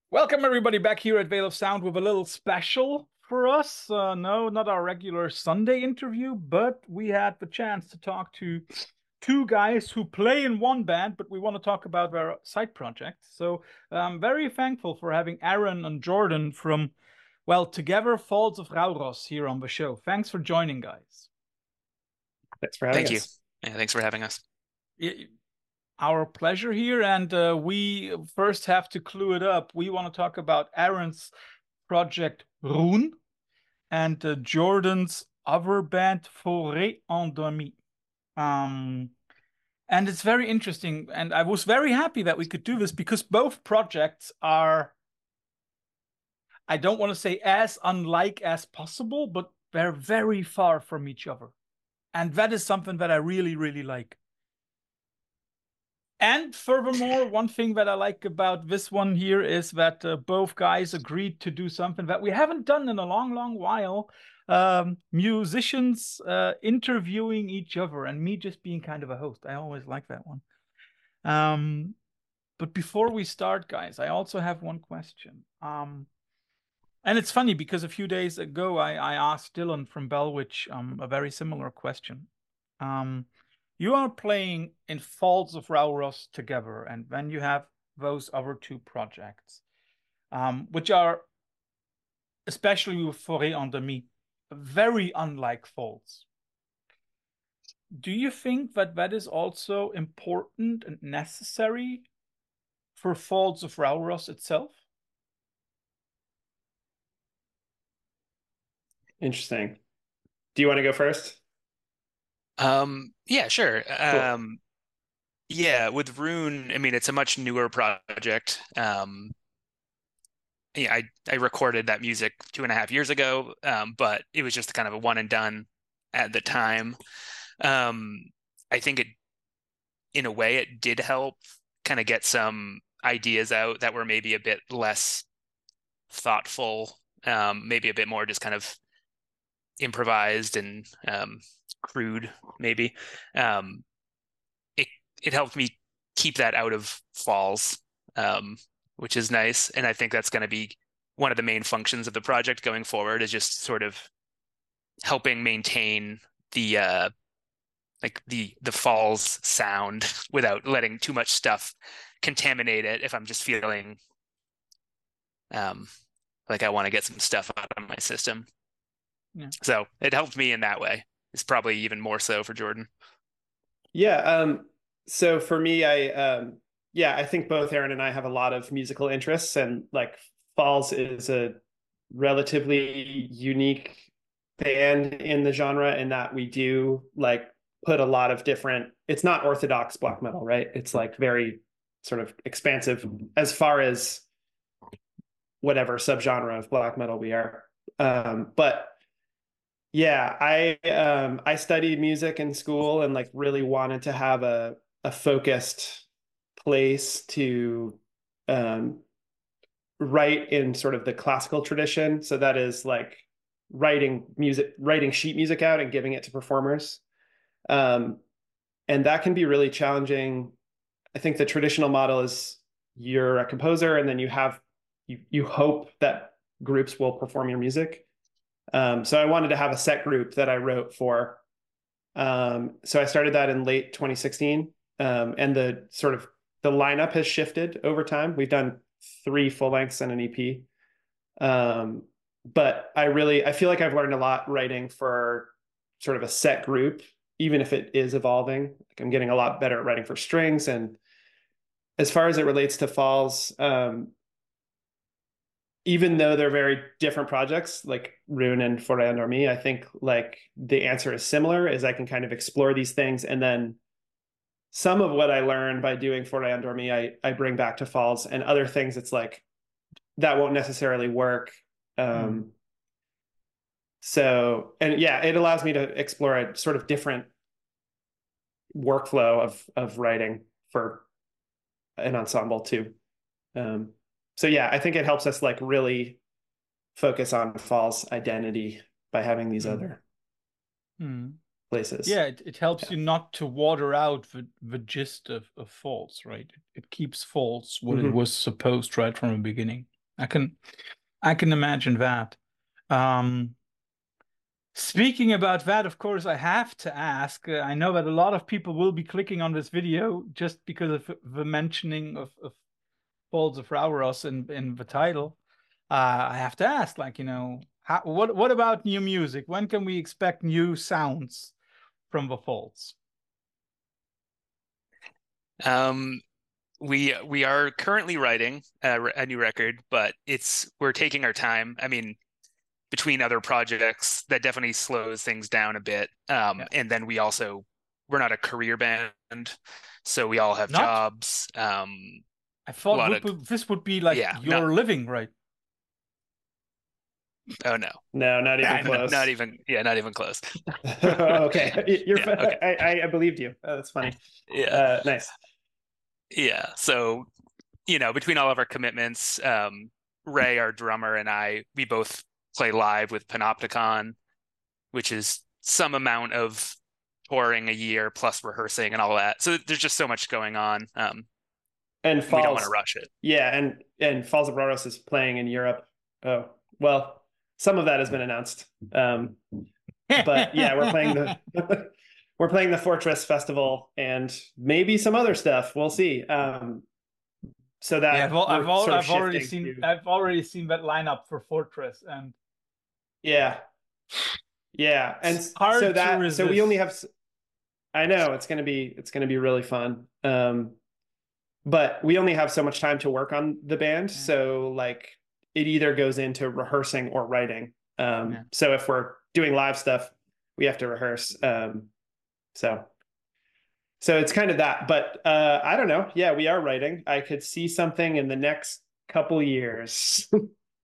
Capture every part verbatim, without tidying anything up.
Welcome everybody back here at Veil of Sound with a little special for us. Uh, no, not our regular Sunday interview, but we had the chance to talk to two guys who play in one band, but we want to talk about their side projects. So I'm very thankful for having Aaron and Jordan from, well, Together Falls of Rauros here on the show. Thanks for joining, guys. Thanks for having Thank you. us. Yeah, thanks for having us. It, our pleasure here, and uh, we first have to clue it up. We want to talk about Aaron's project Rune and uh, Jordan's other band Forêt Endormie. Um, and it's very interesting, and I was very happy that we could do this because both projects are, I don't want to say as unlike as possible, but they're very far from each other. And that is something that I really, really like. And furthermore, one thing that I like about this one here is that uh, both guys agreed to do something that we haven't done in a long, long while. Um, musicians uh, interviewing each other and me just being kind of a host. I always like that one. Um, but before we start, guys, I also have one question. Um, and it's funny because a few days ago, I, I asked Dylan from Bellwitch um, a very similar question. Um, you are playing in Falls of Rauros together, and then you have those other two projects, um, which are, especially with Forêt Endormie, very unlike Falls. Do you think that that is also important and necessary for Falls of Rauros itself? Interesting. Do you want to go first? Um, yeah, sure. Cool. Um, yeah, with Rune, I mean, it's a much newer project. Um, yeah, I I recorded that music two and a half years ago, um, but it was just kind of a one and done at the time. Um, I think it, in a way, it did help kind of get some ideas out that were maybe a bit less thoughtful, um, maybe a bit more just kind of improvised and um, crude, maybe. Um, it it helped me keep that out of Falls, um, which is nice. And I think that's going to be one of the main functions of the project going forward, is just sort of helping maintain the uh, like the the Falls sound without letting too much stuff contaminate it. If I'm just feeling um, like I want to get some stuff out of my system. Yeah. So it helped me in that way. It's probably even more so for Jordan. Yeah. Um, so for me, I um, yeah, I think both Aaron and I have a lot of musical interests, and like Falls is a relatively unique band in the genre in that we do like put a lot of different. It's not orthodox black metal, right? It's like very sort of expansive as far as whatever subgenre of black metal we are. Um, but yeah, I um I studied music in school and like really wanted to have a a focused place to um write in sort of the classical tradition. So that is like writing music, writing sheet music out and giving it to performers. Um, and that can be really challenging. I think the traditional model is you're a composer and then you have you you hope that groups will perform your music. Um, so I wanted to have a set group that I wrote for. Um, so I started that in late twenty sixteen. Um, and the sort of the lineup has shifted over time. We've done three full lengths and an E P. Um, but I really, I feel like I've learned a lot writing for sort of a set group, even if it is evolving. Like I'm getting a lot better at writing for strings. And as far as it relates to Falls, um, even though they're very different projects, like Rune and Forêt Endormie, I think like the answer is similar, is I can kind of explore these things. And then some of what I learned by doing Forêt Endormie, I, I bring back to Falls, and other things it's like, that won't necessarily work. Um, mm. So, and yeah, it allows me to explore a sort of different workflow of, of writing for an ensemble too. Um, So yeah, I think it helps us like really focus on Falls identity by having these mm. other mm. places. Yeah, it, it helps yeah. you not to water out the, the gist of, of Falls, right? It, it keeps Falls what mm-hmm. it was supposed right from the beginning. I can I can imagine that. Um, speaking about that, of course, I have to ask. Uh, I know that a lot of people will be clicking on this video just because of the mentioning of, of Falls of Rauros in in the title. Uh, I have to ask, like, you know, how, what what about new music? When can we expect new sounds from the Falls? Um, we we are currently writing a, a new record, but it's we're taking our time. I mean, between other projects, that definitely slows things down a bit. Um, Yeah. and then we also we're not a career band, so we all have Not? jobs. Um, I a thought lot would, of would- this would be like yeah, not your living, right? oh no, No, not even I know. close. not even yeah, not even close. Okay, you're. Yeah, okay. I, I I believed you. Oh, that's funny. Yeah, Uh, nice. yeah. So you know, between all of our commitments, um, Ray, our drummer, and I, we both play live with Panopticon, which is some amount of touring a year plus rehearsing and all that. So there's just so much going on. Um, And we don't want to Falls, rush it. yeah, and and Falls of Rauros is playing in Europe. Oh, well, some of that has been announced. Um, but yeah, we're playing the we're playing the Fortress Festival and maybe some other stuff. We'll see. Um, so that Yeah, I've, al- we're I've, al- sort of I've already shifting seen to- I've already seen that lineup for Fortress, and yeah, yeah, and it's hard so to that so we only resist. have. I know it's gonna be it's gonna be really fun. Um, but we only have so much time to work on the band, Yeah. so like it either goes into rehearsing or writing. Um, Yeah. so if we're doing live stuff, we have to rehearse. Um, so so it's kind of that. But uh, I don't know. Yeah, we are writing. I could see something in the next couple years. uh,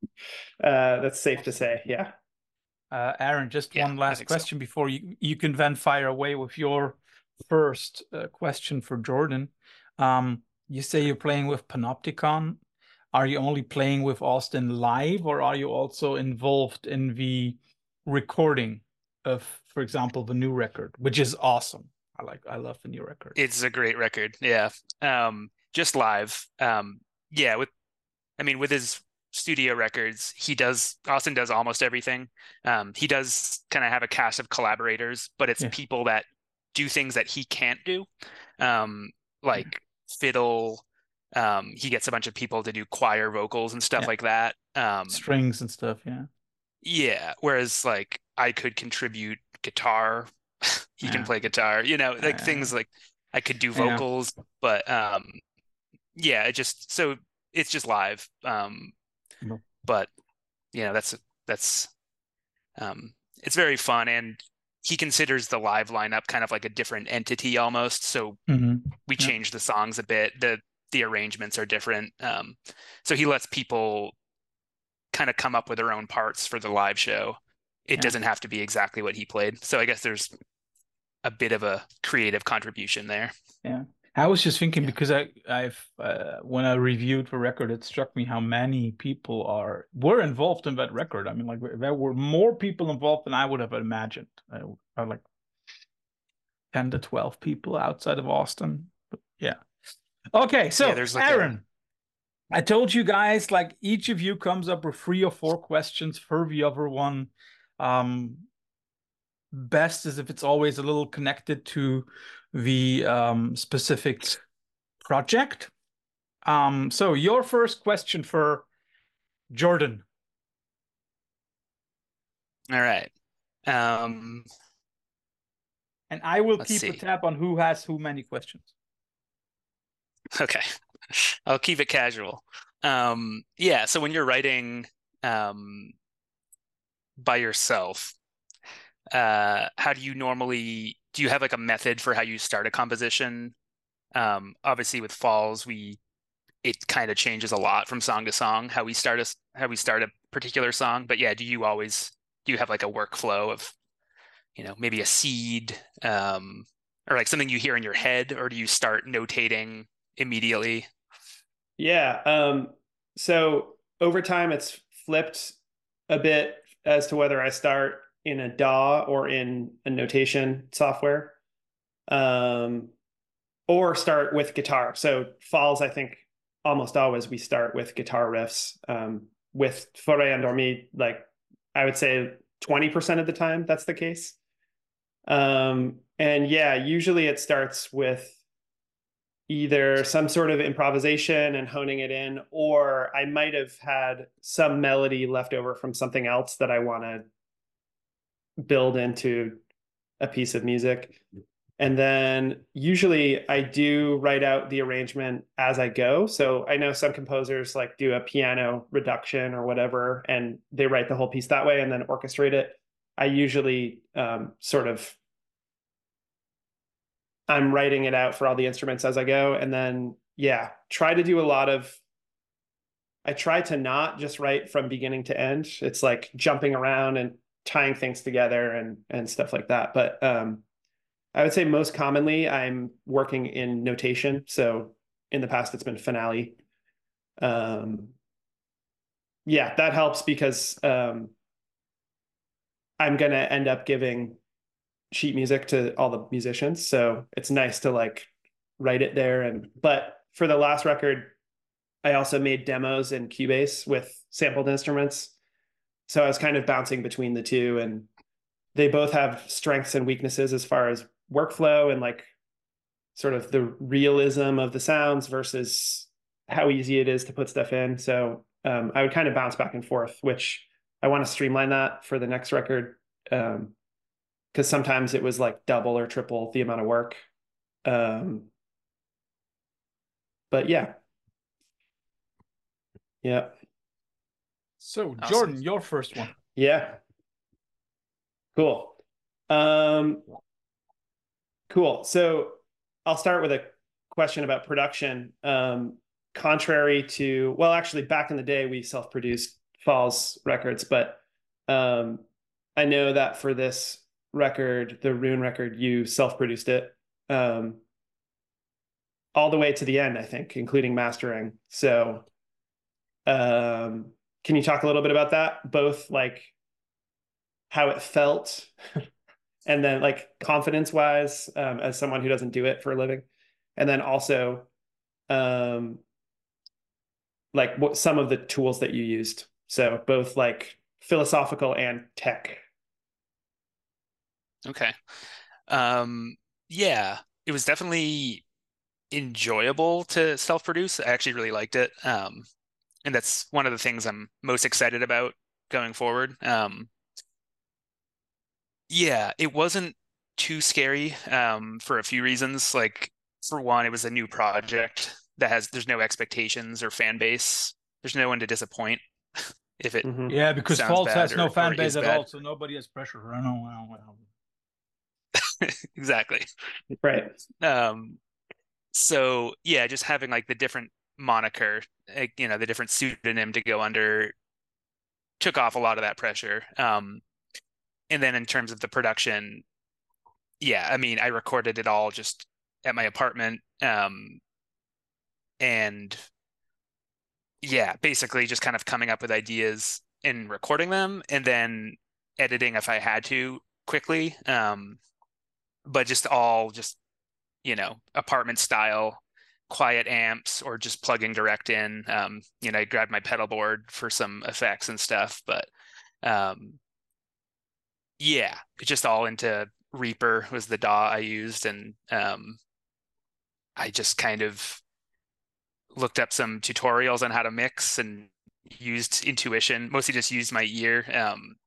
that's safe to say. Yeah. Uh, Aaron, just Yeah, one I last think so. question before you you can then fire away with your first uh, question for Jordan. Um, you say you're playing with Panopticon. Are you only playing with Austin live, or are you also involved in the recording of, for example, the new record, which is awesome? I like, I love the new record. It's a great record. Yeah. Um, just live. Um, yeah, with I mean, with his studio records, he does Austin does almost everything. Um, he does kind of have a cast of collaborators, but it's Yeah. people that do things that he can't do. Um, like fiddle. Um, he gets a bunch of people to do choir vocals and stuff Yeah. like that. Um, Strings and stuff, yeah. yeah. Whereas like I could contribute guitar. He can Yeah. play guitar, you know, like Yeah. things like I could do Yeah. vocals, but um yeah, it just so it's just live. Um No. but you know, that's that's um it's very fun, and he considers the live lineup kind of like a different entity almost. So Mhm. we Yeah. change the songs a bit. The the arrangements are different. Um so he lets people kind of come up with their own parts for the live show. It Yeah. doesn't have to be exactly what he played. So I guess there's a bit of a creative contribution there. Yeah. I was just thinking Yeah. because I, I've uh, when I reviewed the record, it struck me how many people are were involved in that record. I mean, like there were more people involved than I would have imagined. I, I like ten to twelve people outside of Austin. But yeah. Okay, so Yeah, there's like a- Aaron, I told you guys, like each of you comes up with three or four questions for the other one. Um, best is if it's always a little connected to the um, specific project. Um, so your first question for Jordan. All right. Um, And I will Let's keep see. a tab on who has who many questions. okay. I'll keep it casual. Um, yeah, so when you're writing um, by yourself, uh, how do you normally do you have like a method for how you start a composition? Um, obviously with Falls, we it kind of changes a lot from song to song how we start a how we start a particular song. But yeah, do you always do you have like a workflow of, you know, maybe a seed, um, or like something you hear in your head, or do you start notating immediately? Yeah. Um, so over time, it's flipped a bit as to whether I start in a D A W or in a notation software, um, or start with guitar. So Falls, I think almost always we start with guitar riffs. Um, with Forêt Endormie, like I would say twenty percent of the time that's the case. Um, and yeah, usually it starts with either some sort of improvisation and honing it in, or I might have had some melody left over from something else that I want to build into a piece of music. And then usually I do write out the arrangement as I go. So I know some composers like do a piano reduction or whatever, and they write the whole piece that way and then orchestrate it. I usually um, sort of I'm writing it out for all the instruments as I go. And then, yeah, try to do a lot of, I try to not just write from beginning to end. It's like jumping around and tying things together and, and stuff like that. But um, I would say most commonly I'm working in notation. So in the past, it's been finale. Um, yeah, that helps because um, I'm going to end up giving sheet music to all the musicians. So it's nice to like write it there. And, but for the last record, I also made demos in Cubase with sampled instruments. So I was kind of bouncing between the two, and they both have strengths and weaknesses as far as workflow and like sort of the realism of the sounds versus how easy it is to put stuff in. So um, I would kind of bounce back and forth, which I want to streamline that for the next record. Um, because sometimes it was like double or triple the amount of work. Um, but yeah. Yeah. So Awesome. Jordan, your first one. Yeah. Cool. Um, cool. So I'll start with a question about production. Um, contrary to, well, actually back in the day, we self-produced Falls records, but um, I know that for this record, the Rune record, you self-produced it um, all the way to the end, I think, including mastering. So um, can you talk a little bit about that? Both like how it felt and then like confidence wise um, as someone who doesn't do it for a living. And then also um, like what some of the tools that you used. So both like philosophical and tech. Okay. Um, yeah, it was definitely enjoyable to self-produce. I actually really liked it. Um, and that's one of the things I'm most excited about going forward. Um, yeah, it wasn't too scary um, for a few reasons. Like, for one, it was a new project that has, there's no expectations or fan base. There's no one to disappoint if it Mhm. Yeah, because sounds Falls bad has no or- fan or base is at bad. all, so nobody has pressure. I know. I know, I know. Exactly. Right. Um, so yeah, just having like the different moniker, like, you know, the different pseudonym to go under took off a lot of that pressure. Um, and then in terms of the production, yeah, I mean, I recorded it all just at my apartment. Um, and yeah, basically just kind of coming up with ideas and recording them and then editing if I had to quickly. Um, but just all just, you know, apartment style, quiet amps or just plugging direct in. Um, you know, I grabbed my pedal board for some effects and stuff, but um, yeah, it's just all into Reaper was the D A W I used, and um, I just kind of looked up some tutorials on how to mix and used intuition, mostly just used my ear. Um,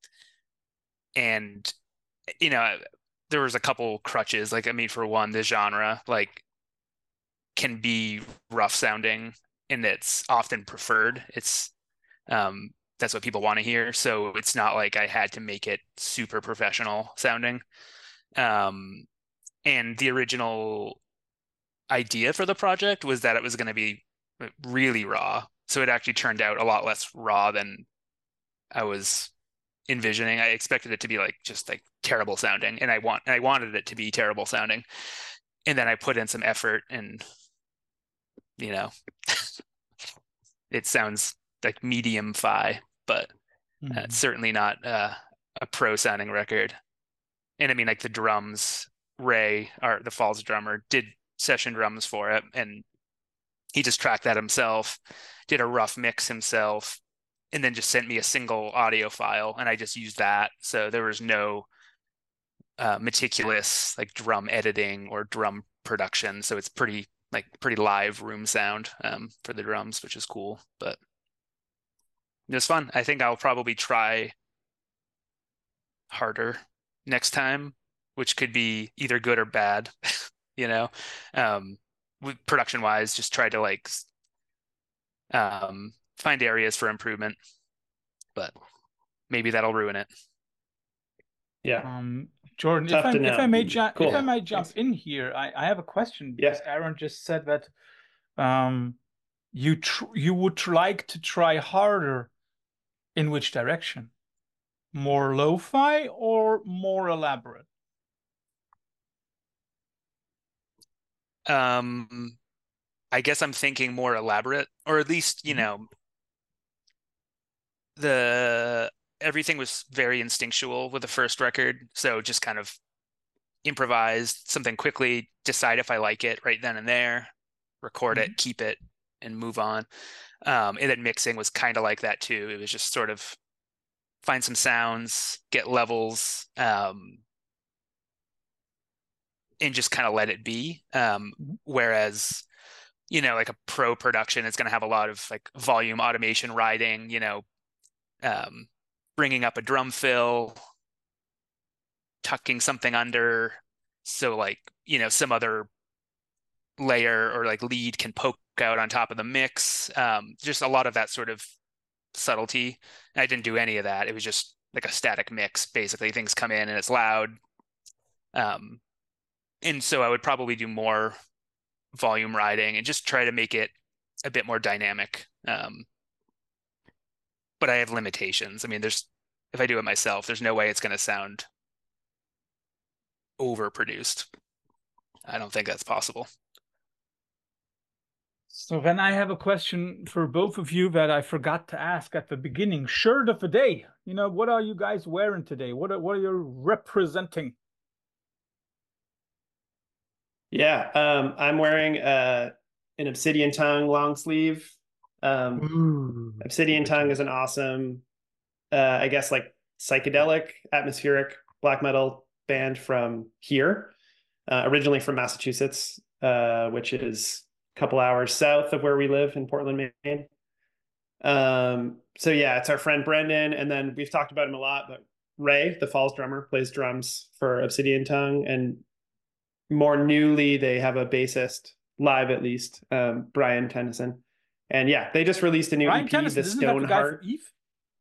and you know, there was a couple crutches. Like, I mean, for one, the genre like can be rough sounding, and it's often preferred. It's um, that's what people want to hear. So it's not like I had to make it super professional sounding. Um, and the original idea for the project was that it was going to be really raw. So it actually turned out a lot less raw than I was envisioning. I expected it to be like just like terrible sounding, and I want and I wanted it to be terrible sounding. And then I put in some effort, and you know, it sounds like medium fi, but Mhm. uh, it's certainly not uh, a pro sounding record. And I mean, like the drums, Ray, our the Falls drummer, did session drums for it, and he just tracked that himself, did a rough mix himself, and then just sent me a single audio file, and I just used that. So there was no uh, meticulous like drum editing or drum production. So it's pretty like pretty live room sound um, for the drums, which is cool. But it was fun. I think I'll probably try harder next time, which could be either good or bad, you know. Um, with production wise, just try to like um, find areas for improvement, but maybe that'll ruin it. Yeah. Um, Jordan, Tough if I to if I know. may ju Cool. if I might jump Thanks. in here, I, I have a question Yeah. because Aaron just said that um you tr you would tr- like to try harder. In which direction? More lo-fi or more elaborate? Um, I guess I'm thinking more elaborate, or at least, you Mhm. know, the everything was very instinctual with the first record. So just kind of improvised something quickly, decide if I like it right then and there, record Mhm. it, keep it, and move on. Um, and then mixing was kind of like that too. It was just sort of find some sounds, get levels, um, and just kind of let it be. Um, Mhm. whereas, you know, like a pro production is going to have a lot of like volume automation riding, you know, um, bringing up a drum fill, tucking something under. So like, you know, some other layer or like lead can poke out on top of the mix. Um, just a lot of that sort of subtlety. I didn't do any of that. It was just like a static mix. Basically, things come in and it's loud. Um, and so I would probably do more volume riding and just try to make it a bit more dynamic. Um, but I have limitations. I mean, there's if I do it myself, there's no way it's going to sound overproduced. I don't think that's possible. So then I have a question for both of you that I forgot to ask at the beginning. Shirt of the day. You know, what are you guys wearing today? What are, what are you representing? Yeah. Um, I'm wearing uh, an Obsidian Tongue long sleeve. Um, Ooh, Obsidian good Tongue is choice. an awesome, uh, I guess, like psychedelic, atmospheric black metal band from here, uh, originally from Massachusetts, uh, which is a couple hours south of where we live in Portland, Maine. Um, so yeah, it's our friend Brendan, and then we've talked about him a lot, but Ray, the Falls drummer, plays drums for Obsidian Tongue, and more newly, they have a bassist, live at least, um, Brian Tennyson. And yeah, they just released a new Brian E P, The Tennyson, isn't that the guy for Stoneheart. Eve?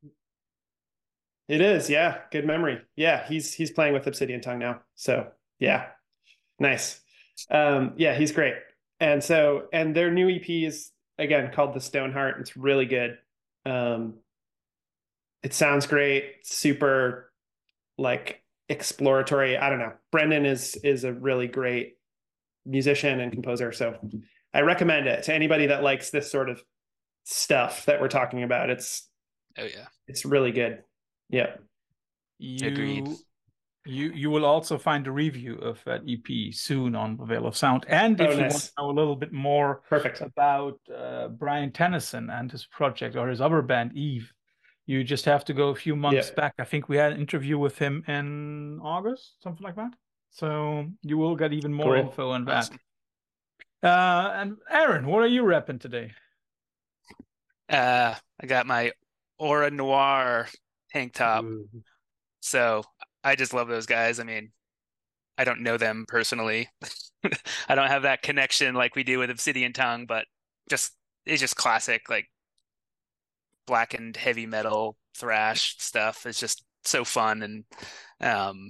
It is, yeah, good memory. Yeah, he's he's playing with Obsidian Tongue now. So yeah, nice. Um, yeah, he's great. And so, and their new E P is again called The Stoneheart. It's really good. Um, it sounds great, super like exploratory. I don't know. Brendan is is a really great musician and composer. So I recommend it to anybody that likes this sort of stuff that we're talking about. It's Oh yeah, it's really good. Yeah. agreed. You you you will also find a review of that E P soon on the Veil of Sound. And Oh, if you want to nice. know a little bit more Perfect. about uh, Brian Tennyson and his project or his other band Eve, you just have to go a few Yeah. months back. I think we had an interview with him in August, something like that. So you will get even more Cool. info on that. Awesome. Uh, and Aaron, what are you repping today? Uh, I got my Aura Noir tank top. Ooh. So I just love those guys. I mean, I don't know them personally. I don't have that connection like we do with Obsidian Tongue, but just it's just classic, like blackened heavy metal thrash stuff. It's just so fun and um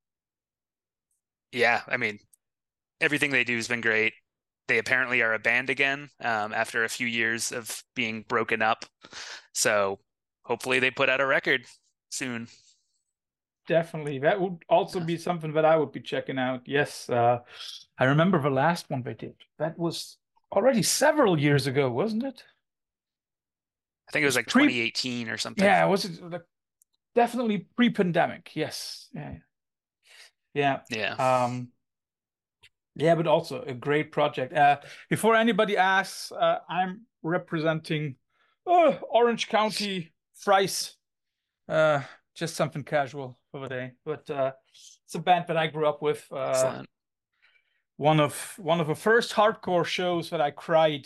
yeah, I mean, everything they do has been great. They apparently are a band again um, after a few years of being broken up. So hopefully they put out a record soon. Definitely. That would also be something that I would be checking out. Yes. Uh, I remember the last one they did. That was already several years ago, wasn't it? I think It it was was like pre, twenty eighteen or something. yeah, was it like definitely pre-pandemic? Yes. Yeah. Yeah. Yeah. Um, yeah, but also a great project. Uh, before anybody asks, uh, I'm representing uh, Orange County, Thrice. Uh, just something casual for the day. But uh, it's a band that I grew up with. Uh, Excellent. one of one of the first hardcore shows that I cried,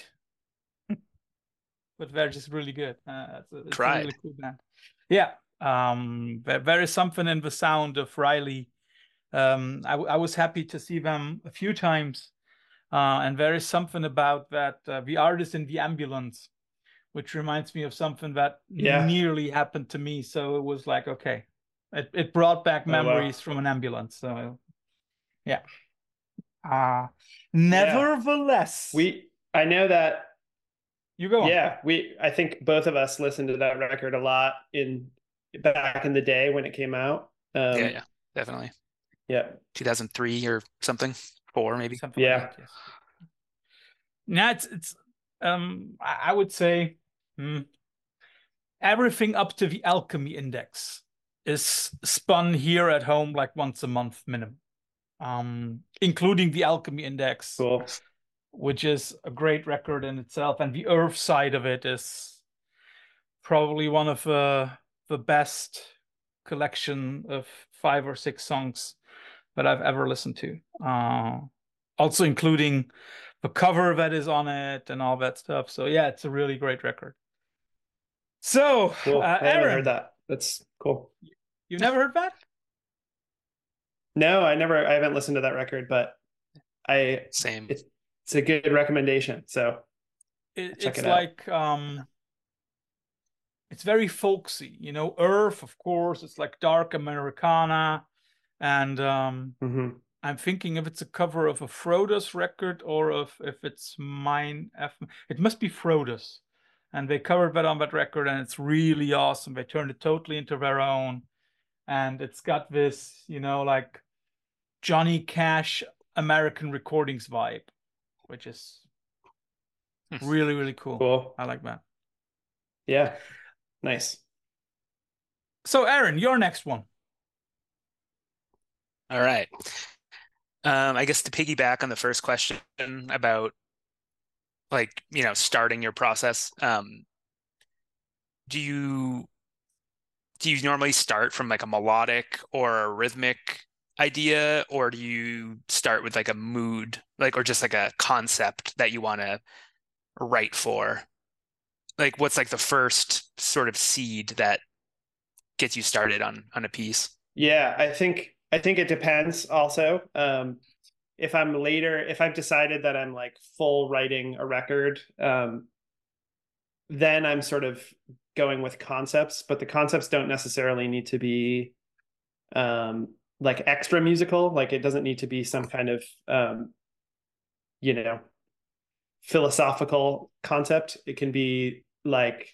but they're just really good. Uh, it's a, it's a Cried. really cool band. Yeah. Um, there, there is something in the sound of Riley. Um, I, I was happy to see them a few times. Uh, and there is something about that uh, the artist in the ambulance, which reminds me of something that Yeah. nearly happened to me. So it was like, okay, it, it brought back Oh, wow. memories from an ambulance. So yeah. Uh, nevertheless, We, I know that, you go on. yeah, we, I think both of us listened to that record a lot in back in the day when it came out. Um, Yeah, yeah, definitely. Yeah. two thousand three or something, four maybe. Something Yeah. like that, yes. Now it's it's um I, I would say hmm, everything up to the Alchemy Index is spun here at home like once a month minimum. Um, including the Alchemy Index, Cool. which is a great record in itself, and the Earth side of it is probably one of uh, the best collection of five or six songs that I've ever listened to. Uh, also including the cover that is on it and all that stuff. So yeah, it's a really great record. So, Cool. uh, I haven't Aaron, heard that. That's cool. you never heard that? No, I never, I haven't listened to that record, but I, Same. it's, it's a good recommendation. So It, check it's it out. like um, it's very folksy, you know. Earth, of course, it's like dark Americana, and um, hmm I'm thinking if it's a cover of a Frodus record or if if it's mine. F, it must be Frodus, and they covered that on that record, and it's really awesome. They turned it totally into their own, and it's got this, you know, like Johnny Cash American Recordings vibe, which is really really cool. Cool. I like that. Yeah. Nice. So, Aaron, your next one. All right. Um, I guess to piggyback on the first question about like, you know, starting your process, um, do you do you normally start from like a melodic or a rhythmic idea, or do you start with like a mood, like, or just like a concept that you want to write for? Like, what's like the first sort of seed that gets you started on on a piece? Yeah, I think I think it depends also. Um, if I'm later, if I've decided that I'm like full writing a record, um, then I'm sort of going with concepts, but the concepts don't necessarily need to be um, like extra musical. Like it doesn't need to be some kind of um, you know, philosophical concept. It can be like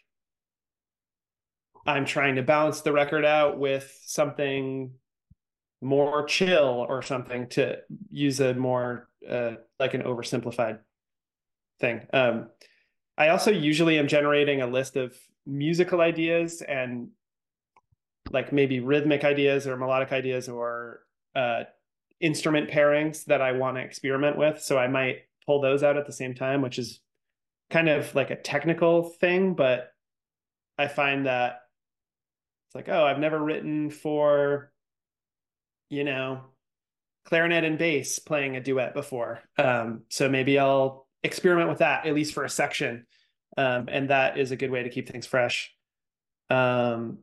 I'm trying to balance the record out with something more chill or something, to use a more uh, like an oversimplified thing. Um, I also usually am generating a list of musical ideas and like maybe rhythmic ideas or melodic ideas or uh, instrument pairings that I want to experiment with. So I might pull those out at the same time, which is kind of like a technical thing, but I find that it's like, oh, I've never written for, you know, clarinet and bass playing a duet before. Um, so maybe I'll experiment with that, at least for a section. Um, and that is a good way to keep things fresh. Um,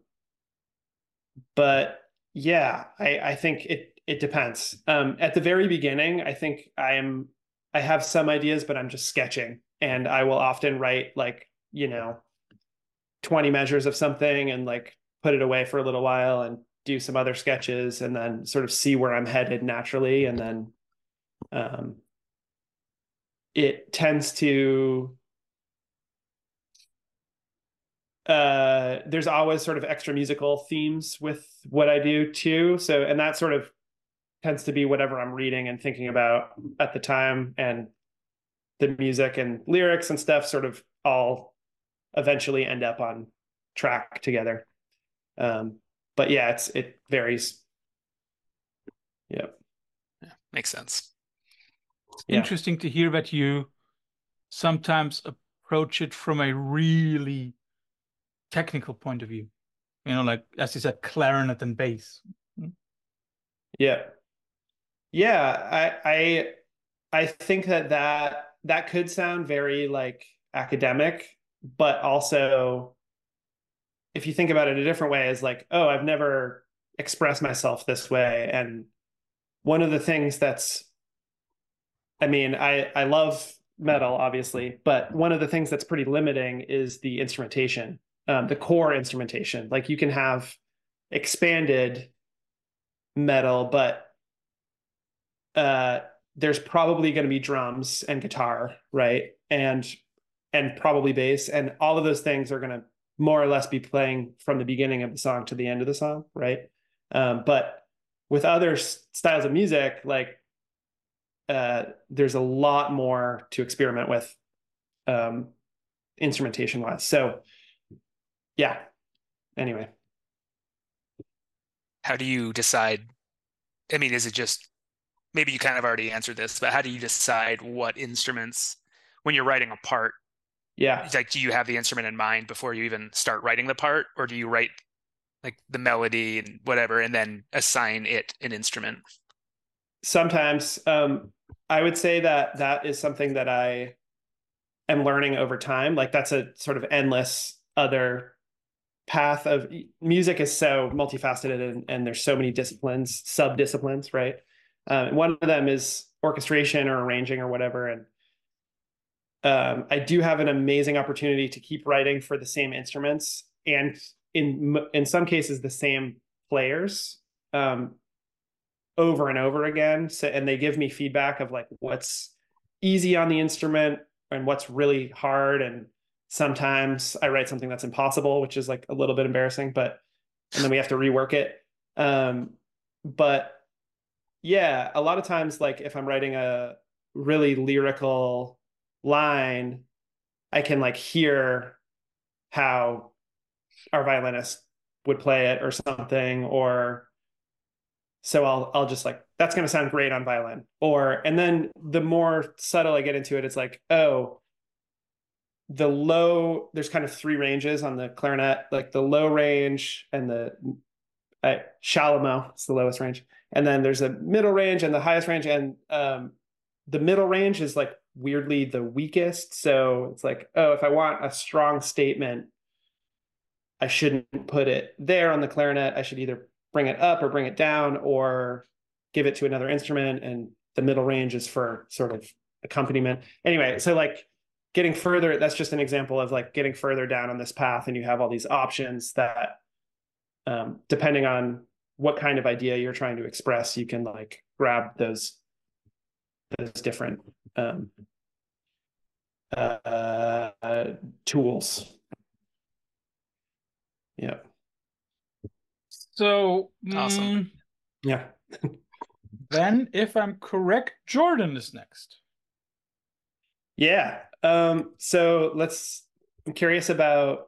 but yeah, I, I think it, it depends. Um, at the very beginning, I think I am, I have some ideas, but I'm just sketching, and I will often write like, you know, twenty measures of something and like put it away for a little while and do some other sketches and then sort of see where I'm headed naturally. And then um, it tends to, uh, there's always sort of extra musical themes with what I do too. So, and that sort of tends to be whatever I'm reading and thinking about at the time, and the music and lyrics and stuff sort of all eventually end up on track together. Um, but yeah, it's, it varies. Yeah. Yeah, makes sense. Yeah. Interesting to hear that you sometimes approach it from a really technical point of view. You know, like as you said, clarinet and bass. Yeah. Yeah, I I I think that that that could sound very like academic, but also if you think about it a different way, is like, oh, I've never expressed myself this way. And one of the things that's, I mean, I I love metal, obviously, but one of the things that's pretty limiting is the instrumentation, um, the core instrumentation. Like you can have expanded metal, but uh, there's probably going to be drums and guitar, right? And and probably bass, and all of those things are going to more or less be playing from the beginning of the song to the end of the song, right? Um, but with other styles of music, like uh, there's a lot more to experiment with, um, instrumentation wise. So yeah. Anyway, How do you decide? I mean, is it just, maybe you kind of already answered this, but how do you decide what instruments when you're writing a part? yeah. It's like, do you have the instrument in mind before you even start writing the part, or do you write like the melody and whatever and then assign it an instrument? Sometimes, um, I would say that that is something that I am learning over time. Like that's a sort of endless other path of music is so multifaceted, and, and there's so many disciplines, sub disciplines, right? Um, one of them is orchestration or arranging or whatever. And um, I do have an amazing opportunity to keep writing for the same instruments, and in in some cases the same players, um, over and over again. So, and they give me feedback of like what's easy on the instrument and what's really hard. And sometimes I write something that's impossible, which is like a little bit embarrassing, but and then we have to rework it. Um, but yeah, a lot of times, like if I'm writing a really lyrical line, I can like hear how our violinist would play it or something, or so I'll I'll just like, that's going to sound great on violin. Or and then the more subtle I get into it, it's like, oh, the low, there's kind of three ranges on the clarinet, like the low range and the uh, Chalumeau, it's the lowest range. And then there's a middle range and the highest range. And um, the middle range is like weirdly the weakest. So it's like, oh, if I want a strong statement, I shouldn't put it there on the clarinet. I should either bring it up or bring it down or give it to another instrument. And the middle range is for sort of accompaniment. Anyway, so like getting further, that's just an example of like getting further down on this path, and you have all these options that um, depending on what kind of idea you're trying to express, you can like grab those those different um, uh, uh, tools. Yeah. So, Awesome. mm, Yeah. then, if I'm correct, Jordan is next. Yeah. Um, so let's, I'm curious about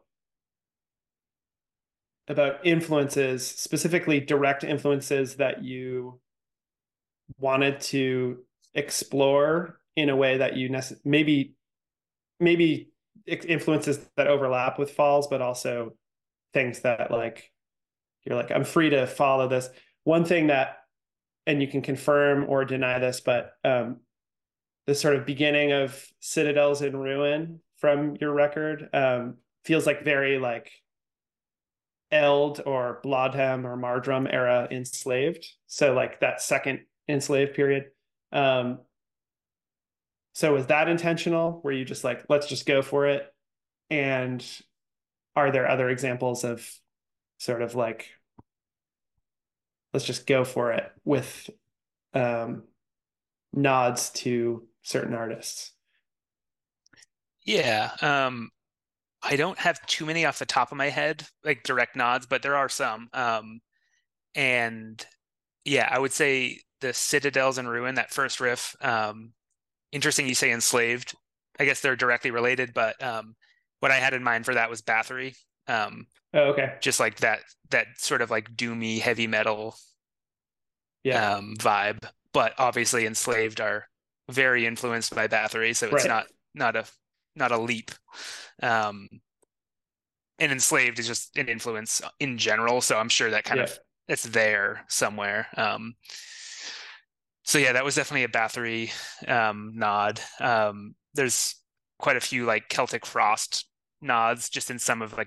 about influences, specifically direct influences that you wanted to explore in a way that you nece- maybe maybe influences that overlap with Falls, but also things that like you're like, I'm free to follow this. One thing that, and you can confirm or deny this, but um, the sort of beginning of Citadels in Ruin from your record um, feels like very like Eld or Blodhem or Mardrum era Enslaved. So like that second Enslaved period. Um, so was that intentional? Were you just like, let's just go for it? And are there other examples of sort of like, let's just go for it with um, nods to certain artists? Yeah. Um, I don't have too many off the top of my head, like direct nods, but there are some. Um, and yeah, I would say the Citadels in Ruin, that first riff. Um, interesting you say Enslaved. I guess they're directly related, but um, what I had in mind for that was Bathory. Um, Oh, okay. just like that that sort of like doomy heavy metal Yeah. um, vibe. But obviously Enslaved are very influenced by Bathory, so it's Right. not not a not a leap. Um, and Enslaved is just an influence in general. So I'm sure that kind Yeah. of it's there somewhere. Um, so yeah, that was definitely a Bathory um, nod. Um, there's quite a few like Celtic Frost nods just in some of like,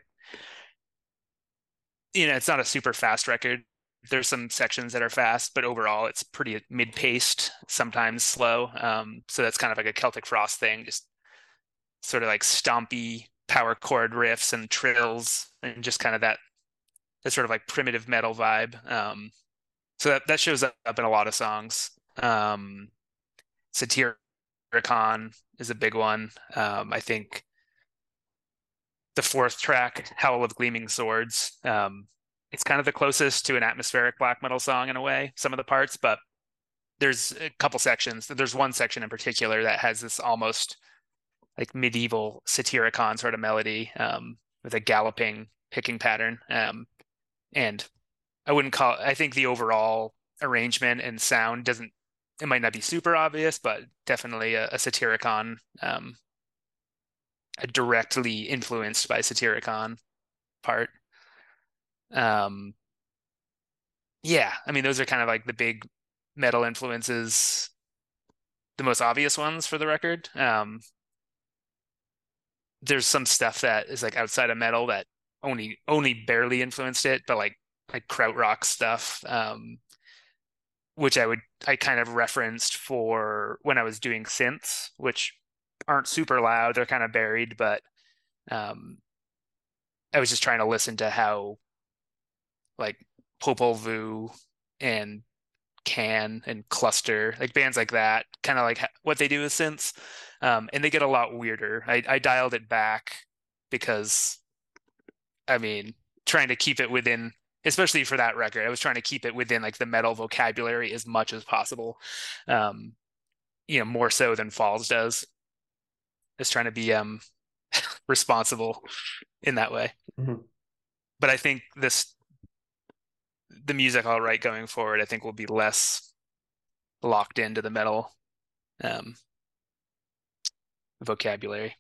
you know, it's not a super fast record. There's some sections that are fast, but overall it's pretty mid-paced, sometimes slow. Um, so that's kind of like a Celtic Frost thing, just sort of like stompy power chord riffs and trills and just kind of that that sort of like primitive metal vibe. Um, so that, that shows up in a lot of songs. Um, Satyricon is a big one. Um, I think the fourth track, Howl of Gleaming Swords, um, it's kind of the closest to an atmospheric black metal song in a way, some of the parts, but there's a couple sections. There's one section in particular that has this almost like medieval Satyricon sort of melody um, with a galloping picking pattern. Um, and I wouldn't call, I think the overall arrangement and sound doesn't, it might not be super obvious, but definitely a, a Satyricon, um, a directly influenced by Satyricon part. Um, yeah, I mean, those are kind of like the big metal influences, the most obvious ones for the record. Um, there's some stuff that is like outside of metal that only only barely influenced it, but like like krautrock stuff, um, which I would I kind of referenced for when I was doing synths, which aren't super loud. They're kind of buried, but um, I was just trying to listen to how like Popol Vuh and Can and Cluster, like bands like that, kind of like what they do with synths. Um, and they get a lot weirder. I, I dialed it back because, I mean, trying to keep it within, especially for that record, I was trying to keep it within like the metal vocabulary as much as possible. Um, you know, more so than Falls does. Is trying to be um responsible in that way. Mm-hmm. But I think this, the music I'll write going forward, I think will be less locked into the metal um, vocabulary.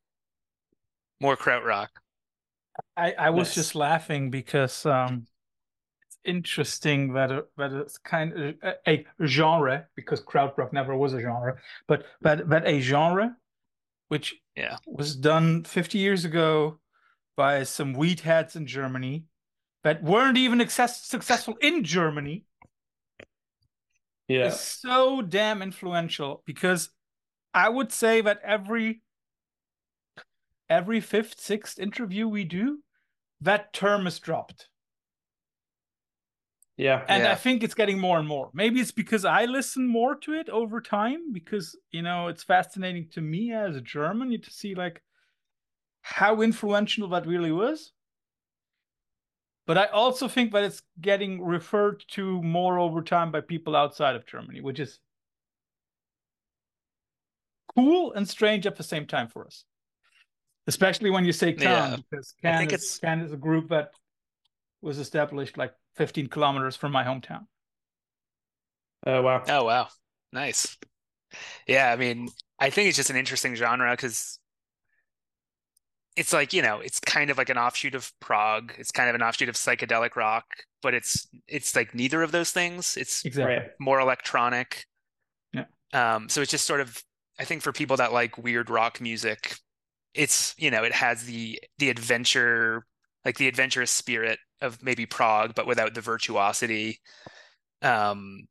More krautrock. I, I was Nice. just laughing because um, it's interesting that it, that it's kind of a, a genre, because krautrock never was a genre, but but that a genre which Yeah. was done fifty years ago by some wheat heads in Germany that weren't even access- successful in Germany. Yeah. Is so damn influential, because I would say that every every fifth, sixth interview we do, that term is dropped. Yeah. And Yeah. I think it's getting more and more. Maybe it's because I listen more to it over time, because, you know, it's fascinating to me as a German to see like how influential that really was. But I also think that it's getting referred to more over time by people outside of Germany, which is cool and strange at the same time for us. Especially when you say Can, Yeah. because I Can think is, it's Can is a group that was established like fifteen kilometers from my hometown. Oh, wow. oh wow. Nice. Yeah, I mean, I think it's just an interesting genre because it's like, you know, it's kind of like an offshoot of prog. It's kind of an offshoot of psychedelic rock, but it's it's like neither of those things. It's Exactly. Right. more electronic. Yeah. Um, so it's just sort of, I think for people that like weird rock music, it's, you know, it has the the adventure, like the adventurous spirit of maybe prog, but without the virtuosity. Um,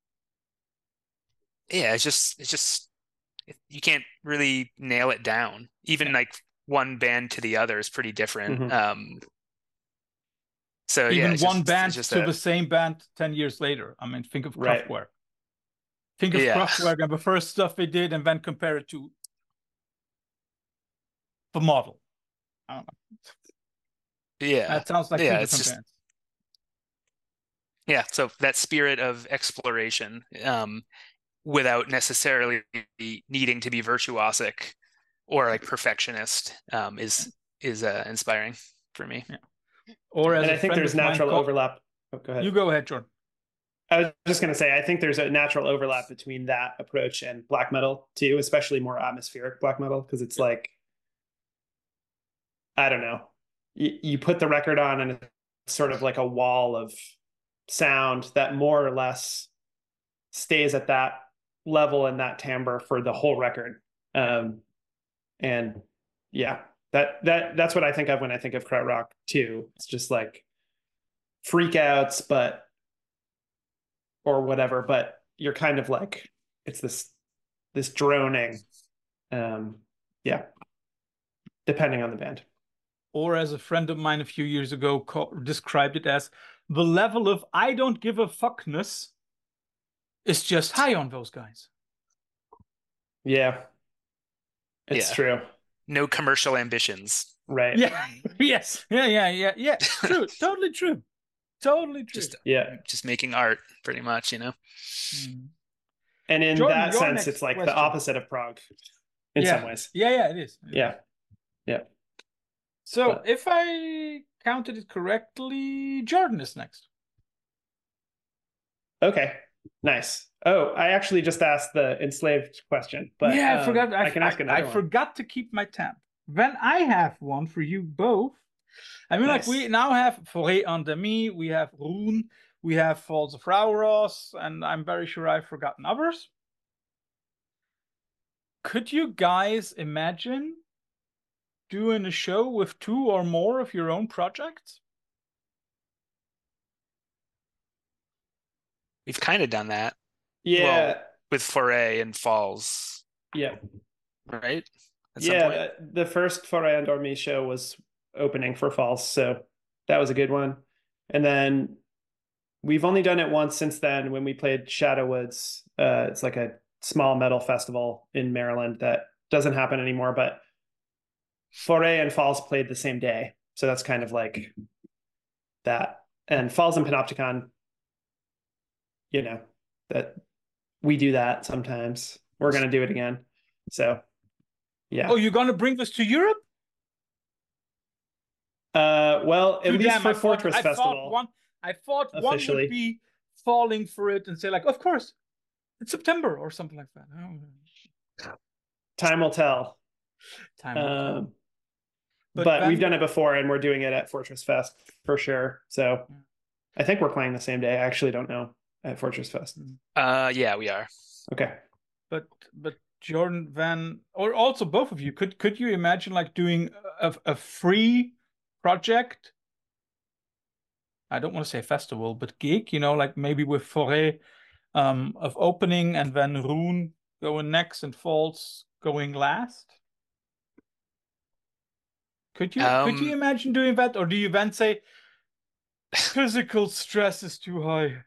yeah, it's just it's just you can't really nail it down. Even like one band to the other is pretty different. Mhm. Um, so yeah, Even it's one just band it's just to a the same band ten years later. I mean, think of Right. Kraftwerk. Think of yeah, Kraftwerk and the first stuff they did, and then compare it to the model. I don't know. yeah, That sounds like two yeah. It's different just bands. yeah. So that spirit of exploration, um, without necessarily needing to be virtuosic or like perfectionist, um, is is uh, inspiring for me. Yeah. Or as And a I think friend there's of mine natural called, overlap. Oh, go ahead. you go ahead, Jordan. I was just going to say, I think there's a natural overlap between that approach and black metal too, especially more atmospheric black metal, because it's like, I don't know. you, you put the record on and it's sort of like a wall of sound that more or less stays at that level and that timbre for the whole record. Um, and yeah, that that that's what I think of when I think of krautrock too. It's just like freakouts, but or whatever, but you're kind of like it's this this droning. Um, yeah, depending on the band. Or as a friend of mine a few years ago called, described it as the level of I don't give a fuckness is just high on those guys. Yeah, it's Yeah. true. No commercial ambitions. Right. Yeah. Yes. Yeah. Yeah. Yeah. Yeah. True. Totally true. Totally true. Just yeah. Just making art, pretty much, you know. Mm. And in Jordan, that your sense, next it's like question. the opposite of prog, in Yeah. some ways. Yeah. Yeah. It is. It Yeah. is. Yeah. So But- if I counted it correctly, Jordan is next. Okay. Nice. Oh, I actually just asked the enslaved question, but yeah, I um, forgot. I, I can ask I, another I one. forgot to keep my tab. When I have one for you both, I mean, Nice. like we now have Forêt Endémie, we have Rune, we have Falls of Rauros, and I'm very sure I've forgotten others. Could you guys imagine doing a show with two or more of your own projects? We've kind of done that. Yeah. Well, with Foray and Falls. Yeah. Right? At yeah. The, the first Forêt Endormie show was opening for Falls, so that was a good one. And then we've only done it once since then when we played Shadowwoods. Uh, it's like a small metal festival in Maryland that doesn't happen anymore, but Foray and Falls played the same day. So that's kind of like that. And Falls and Panopticon, you know, that we do that sometimes. We're going to do it again. So, yeah. Oh, you're going to bring this to Europe? Uh, well, at Too least damn, for I Fortress thought, Festival. I thought one, I thought officially. one would be falling for it and say like, of course, it's September or something like that. Oh. Time will tell. Time will tell. Um, But, but Ben- we've done it before and we're doing it at Fortress Fest for sure. So Yeah. I think we're playing the same day. I actually don't know at Fortress Fest. Uh, yeah, we are. Okay. But but Jordan, Van, or also both of you, could could you imagine like doing a, a free project? I don't want to say festival, but gig, you know, like maybe with Forêt um, of opening and then Rune going next and Falls going last? Could you Um, could you imagine doing that, or do you then say physical stress is too high?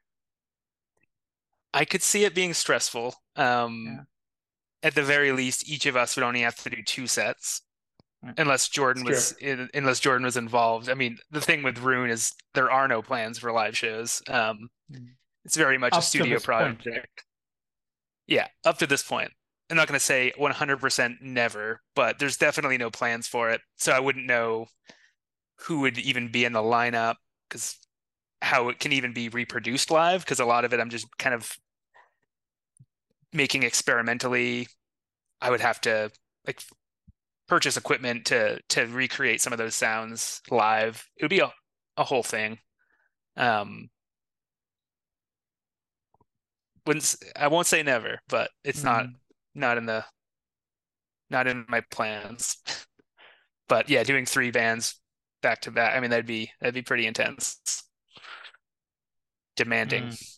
I could see it being stressful. Um, Yeah. At the very least, each of us would only have to do two sets, Right. unless Jordan It's was in, unless Jordan was involved. I mean, the thing with Rune is there are no plans for live shows. Um, Mm. it's very much Up a to studio this point. project. Yeah, up to this point. I'm not going to say one hundred percent never, but there's definitely no plans for it. So I wouldn't know who would even be in the lineup, because how it can even be reproduced live, because a lot of it I'm just kind of making experimentally. I would have to like purchase equipment to to recreate some of those sounds live. It would be a, a whole thing. Um, wouldn't s- I won't say never, but it's not Mm. not in the not in my plans. But yeah, doing three bands back to back, I mean that'd be that'd be pretty intense. Demanding. Mm.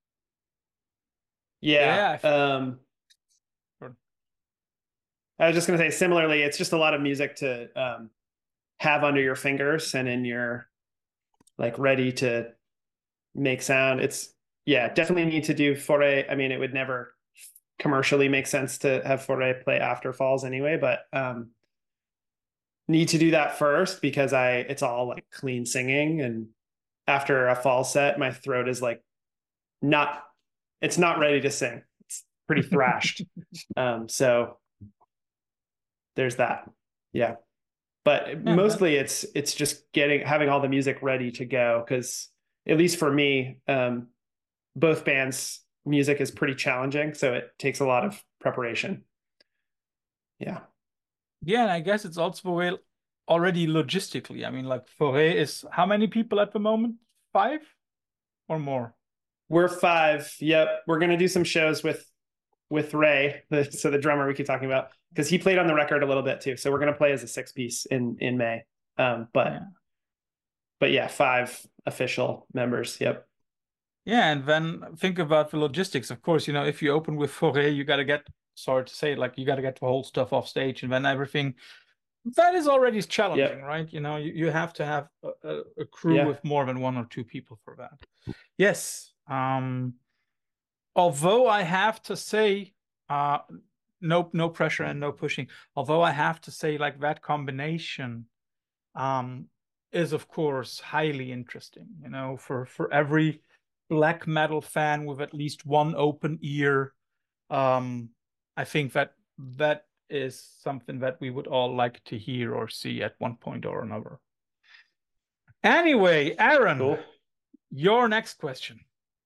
Yeah. Yeah. Um, Sure. I was just going to say, similarly, it's just a lot of music to um, have under your fingers and in your like ready to make sound. It's yeah, definitely need to do Foray. I mean, it would never commercially make sense to have Foray play after Falls anyway, but um, need to do that first because I it's all like clean singing, and after a Falls set, my throat is like not it's not ready to sing. It's pretty thrashed. um, so there's that. Yeah. But Yeah, mostly it's it's just getting having all the music ready to go, because at least for me, um, both bands' music is pretty challenging, so it takes a lot of preparation. Yeah. Yeah, and I guess it's also the way already logistically? I mean, like Forêt is how many people at the moment? Five or more? We're five. Yep. We're gonna do some shows with with Ray, the, so the drummer we keep talking about, because he played on the record a little bit too. So we're gonna play as a six piece in in May. Um, but Yeah. but yeah, five official members. Yep. Yeah, and then think about the logistics. Of course, you know, if you open with Forêt, you got to get, sorry to say it, like you got to get the whole stuff off stage, and then everything that is already challenging, Yep. right? You know, you, you have to have a, a crew Yeah. with more than one or two people for that. Yes. Um, although I have to say, uh, no, no pressure and no pushing. Although I have to say, like that combination, um, is of course highly interesting. You know, for for every black metal fan with at least one open ear, um, I think that that is something that we would all like to hear or see at one point or another. Anyway, Aaron, Cool. your next question.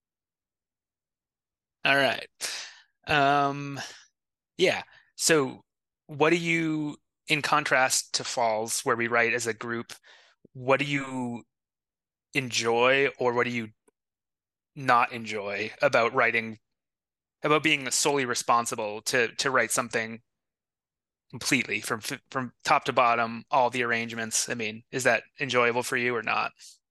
All right. Um, yeah. So what do you, in contrast to Falls, where we write as a group, what do you enjoy or what do you not enjoy about writing, about being solely responsible to to write something completely from from top to bottom, all the arrangements? I mean, is that enjoyable for you or not?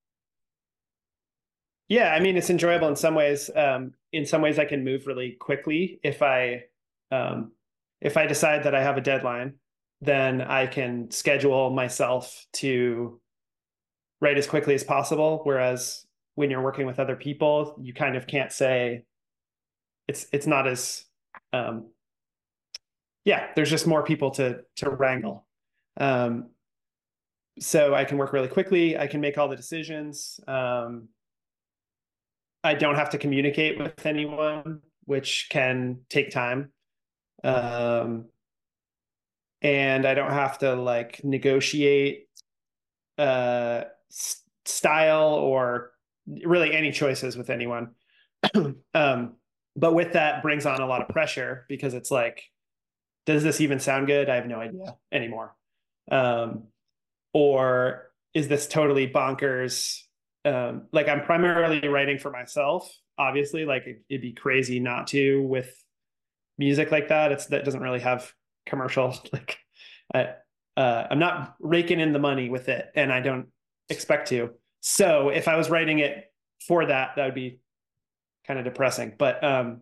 Yeah, I mean, it's enjoyable in some ways. Um, in some ways, I can move really quickly if I um, if I decide that I have a deadline, then I can schedule myself to write as quickly as possible. Whereas when you're working with other people, you kind of can't say it's it's not as um, yeah. There's just more people to to wrangle. Um, so I can work really quickly. I can make all the decisions. Um, I don't have to communicate with anyone, which can take time. Um, and I don't have to like negotiate uh, s- style or really any choices with anyone. um, but with that brings on a lot of pressure because it's like, does this even sound good? I have no idea anymore. Um, or is this totally bonkers? Um, like I'm primarily writing for myself, obviously, like it, it'd be crazy not to with music like that. It's that doesn't really have commercial, like I, uh, I'm not raking in the money with it and I don't expect to. So if I was writing it for that, that would be kind of depressing. But um,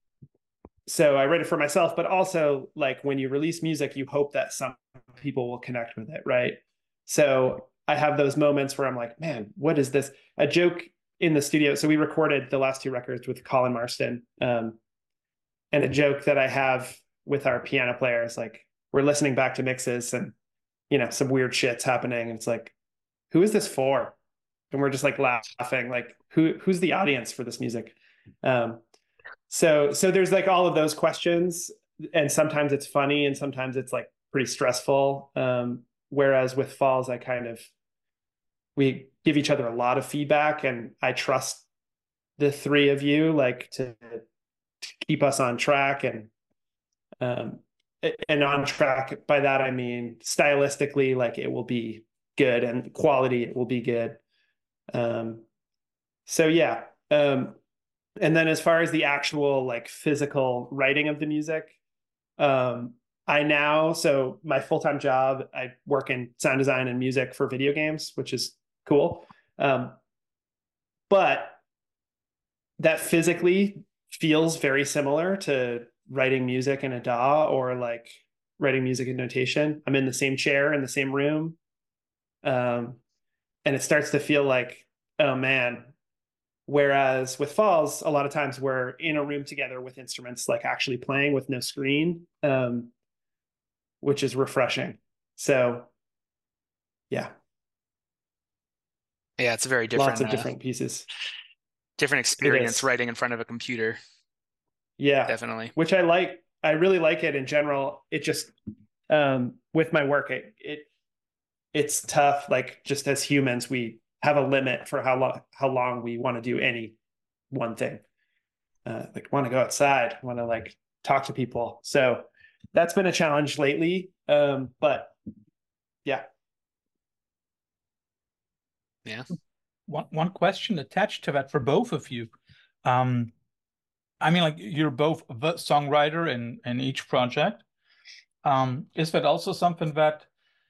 so I write it for myself, but also like when you release music, you hope that some people will connect with it, right? So I have those moments where I'm like, man, what is this? A joke in the studio. So we recorded the last two records with Colin Marston. Um, and a joke that I have with our piano player is like, we're listening back to mixes and, you know, some weird shit's happening. And it's like, who is this for? And we're just like laughing, like, who who's the audience for this music? Um, so so there's like all of those questions. And sometimes it's funny and sometimes it's like pretty stressful. Um, whereas with Falls, I kind of, we give each other a lot of feedback and I trust the three of you like to, to keep us on track and um and on track by that I mean stylistically like it will be good and quality it will be good. Um so yeah. Um and then as far as the actual like physical writing of the music, um I now so my full-time job, I work in sound design and music for video games, which is cool. Um but that physically feels very similar to writing music in a D A W or like writing music in notation. I'm in the same chair in the same room. Um, and it starts to feel like, oh man. Whereas with Falls, a lot of times we're in a room together with instruments, like actually playing with no screen, um, which is refreshing. So yeah. Yeah, it's a very Lots different, of uh, different pieces. different It experience is. writing in front of a computer. Yeah. Definitely. Which I like. I really like it in general. It just, um, with my work, it, it, it's tough. Like just as humans, we have a limit for how long, how long we want to do any one thing. Uh, like want to go outside, want to like talk to people. So that's been a challenge lately. Um, but yeah. Yeah. One one question attached to that for both of you. Um, I mean, like you're both the songwriter in in each project. Um, is that also something that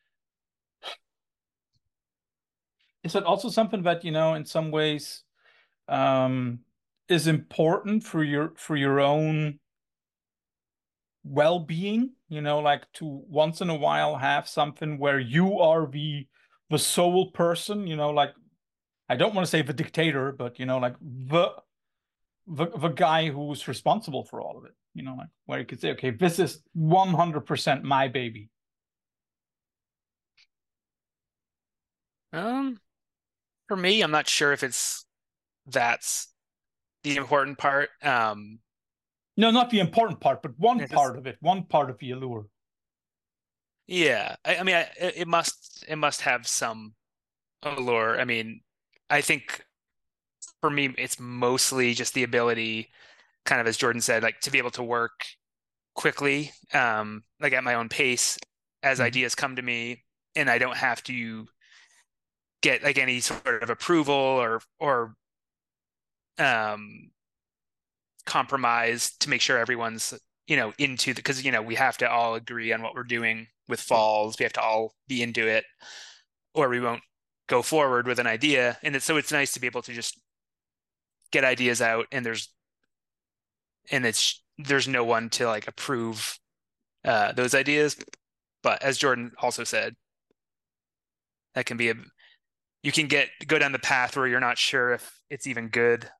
is that also something that, you know, in some ways, um, is important for your for your own well-being, you know, like to once in a while have something where you are the the sole person, you know, like I don't want to say the dictator, but you know, like the the the guy who's responsible for all of it, you know, like where you could say, okay, this is one hundred percent my baby. Um, for me, I'm not sure if it's that's the important part. Um, No, not the important part, but one it's just, part of it, one part of the allure. yeah, I, I mean, I, it must it must have some allure. I mean, I think for me, it's mostly just the ability, kind of as Jordan said, like to be able to work quickly, um, like at my own pace as Mhm. ideas come to me, and I don't have to get like any sort of approval or or um compromise to make sure everyone's, you know, into the, because you know we have to all agree on what we're doing with Falls. We have to all be into it, or we won't go forward with an idea. And it's, so it's nice to be able to just get ideas out, and there's and it's there's no one to like approve uh, those ideas. But as Jordan also said, that can be a you can get go down the path where you're not sure if it's even good,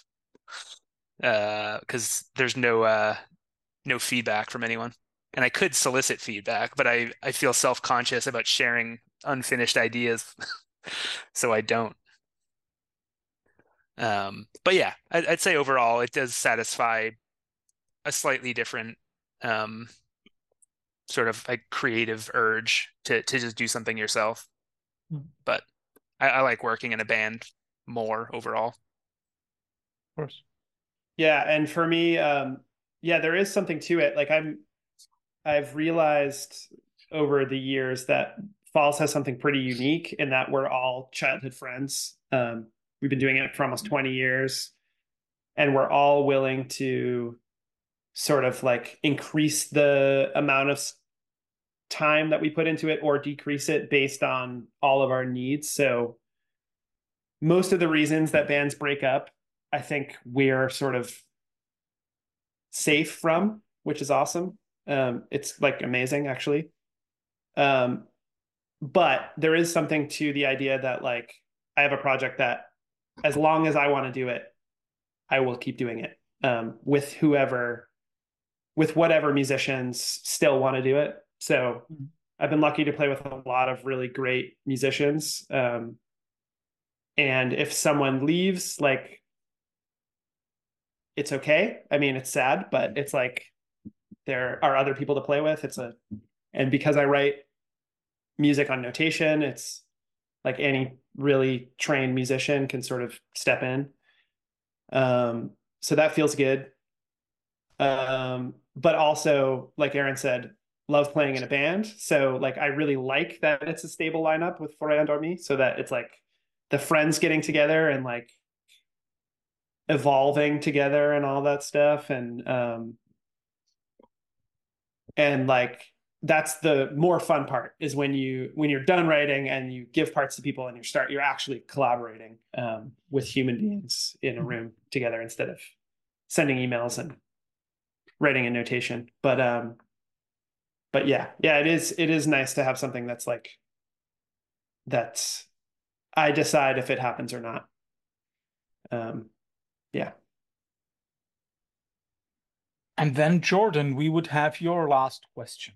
uh, because there's no uh, no feedback from anyone. And I could solicit feedback, but I I feel self-conscious about sharing unfinished ideas, so I don't. Um, but yeah, I'd, I'd say overall it does satisfy a slightly different um, sort of like creative urge to to just do something yourself. Of But I, I like working in a band more overall. course. Yeah, and for me, um, yeah, there is something to it. Like I'm, I've realized over the years that Falls has something pretty unique in that we're all childhood friends. Um, we've been doing it for almost twenty years, and we're all willing to sort of like increase the amount of time that we put into it or decrease it based on all of our needs. So most of the reasons that bands break up, I think we're sort of safe from, which is awesome. Um, it's like amazing actually. Um, but there is something to the idea that like I have a project that as long as I want to do it, I will keep doing it um, with whoever, with whatever musicians still want to do it. So Mhm. I've been lucky to play with a lot of really great musicians. Um, and if someone leaves, like it's okay. I mean, it's sad, but it's like there are other people to play with. It's a, and because I write music on notation, it's like any really trained musician can sort of step in. Um, so that feels good. Um, but also, like Aaron said, love playing in a band. So like I really like that it's a stable lineup with Foray Dormi, so that it's like the friends getting together and like evolving together and all that stuff. And um and like that's the more fun part is when you when you're done writing and you give parts to people and you start you're actually collaborating um, with human beings in a room together instead of sending emails and writing a notation. But um but yeah, yeah, it is it is nice to have something that's like that's I decide if it happens or not. Um yeah. And then Jordan, we would have your last question.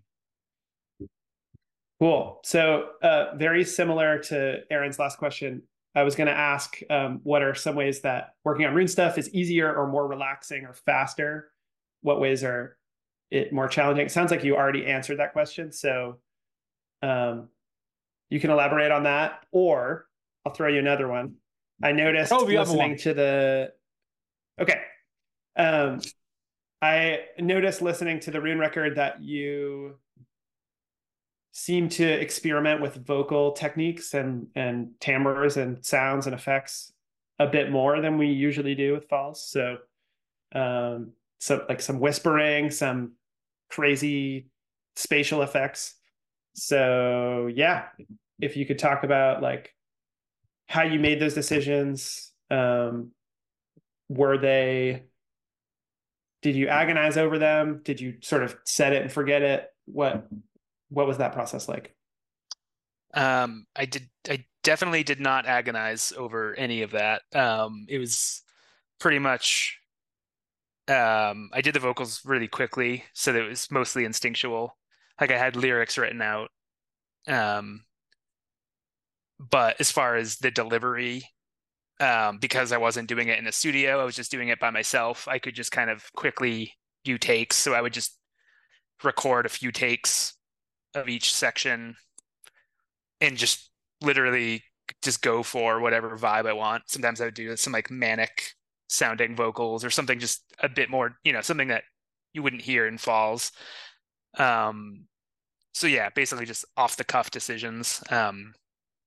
Cool. So, uh, very similar to Aaron's last question, I was going to ask um, what are some ways that working on Rune stuff is easier or more relaxing or faster? What ways are it more challenging? It sounds like you already answered that question. So, um, you can elaborate on that, or I'll throw you another one. I noticed Oh, the other listening one. to the, okay. Um, I noticed listening to the Rune record that you seem to experiment with vocal techniques and and timbres and sounds and effects a bit more than we usually do with Falls. So um so like some whispering, some crazy spatial effects. So yeah, if you could talk about like how you made those decisions, um were they, did you agonize over them? Did you sort of set it and forget it? What what was that process like? Um, I did, I definitely did not agonize over any of that. Um, it was pretty much, um, I did the vocals really quickly, so that it was mostly instinctual. Like I had lyrics written out. Um, but as far as the delivery, um, because I wasn't doing it in a studio, I was just doing it by myself. I could just kind of quickly do takes. So I would just record a few takes of each section and just literally just go for whatever vibe I want. Sometimes I would do some like manic sounding vocals or something just a bit more, you know, something that you wouldn't hear in Falls. Um, so yeah, basically just off the cuff decisions. Um,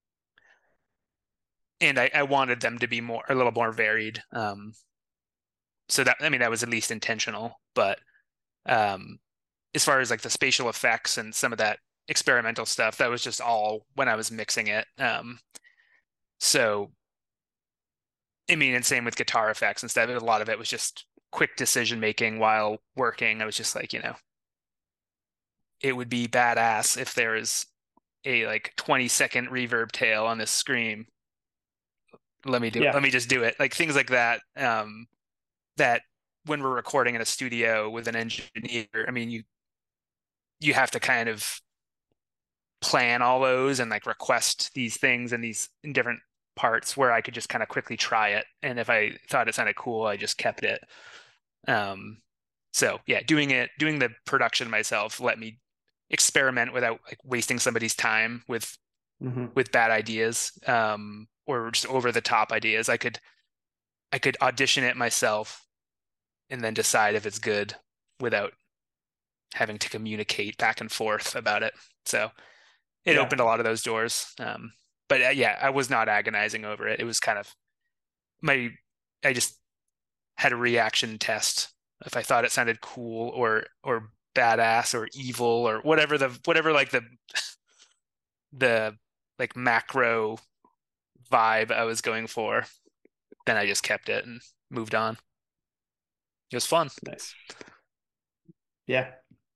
and I, I wanted them to be more, a little more varied. Um, so that, I mean, that was at least intentional, but um, as far as like the spatial effects and some of that experimental stuff, that was just all when I was mixing it. Um, so, I mean, and same with guitar effects and stuff. A lot of it was just quick decision making while working. I was just like, you know, it would be badass if there is a like twenty second reverb tail on this scream. Let me do it. Yeah. Let me just do it. Like things like that. Um, that when we're recording in a studio with an engineer, I mean, you you have to kind of plan all those and like request these things and these in different parts where I could just kind of quickly try it. And if I thought it sounded cool, I just kept it. Um, so yeah, doing it, doing the production myself let me experiment without like wasting somebody's time with Mm-hmm. with bad ideas, um, or just over the top ideas. I could I could audition it myself and then decide if it's good without having to communicate back and forth about it. So it Yeah. opened a lot of those doors. Um, but uh, yeah, I was not agonizing over it. It was kind of my, I just had a reaction test if I thought it sounded cool or or badass or evil or whatever the whatever like the the like macro vibe I was going for. Then I just kept it and moved on. It was fun. Nice. Yeah.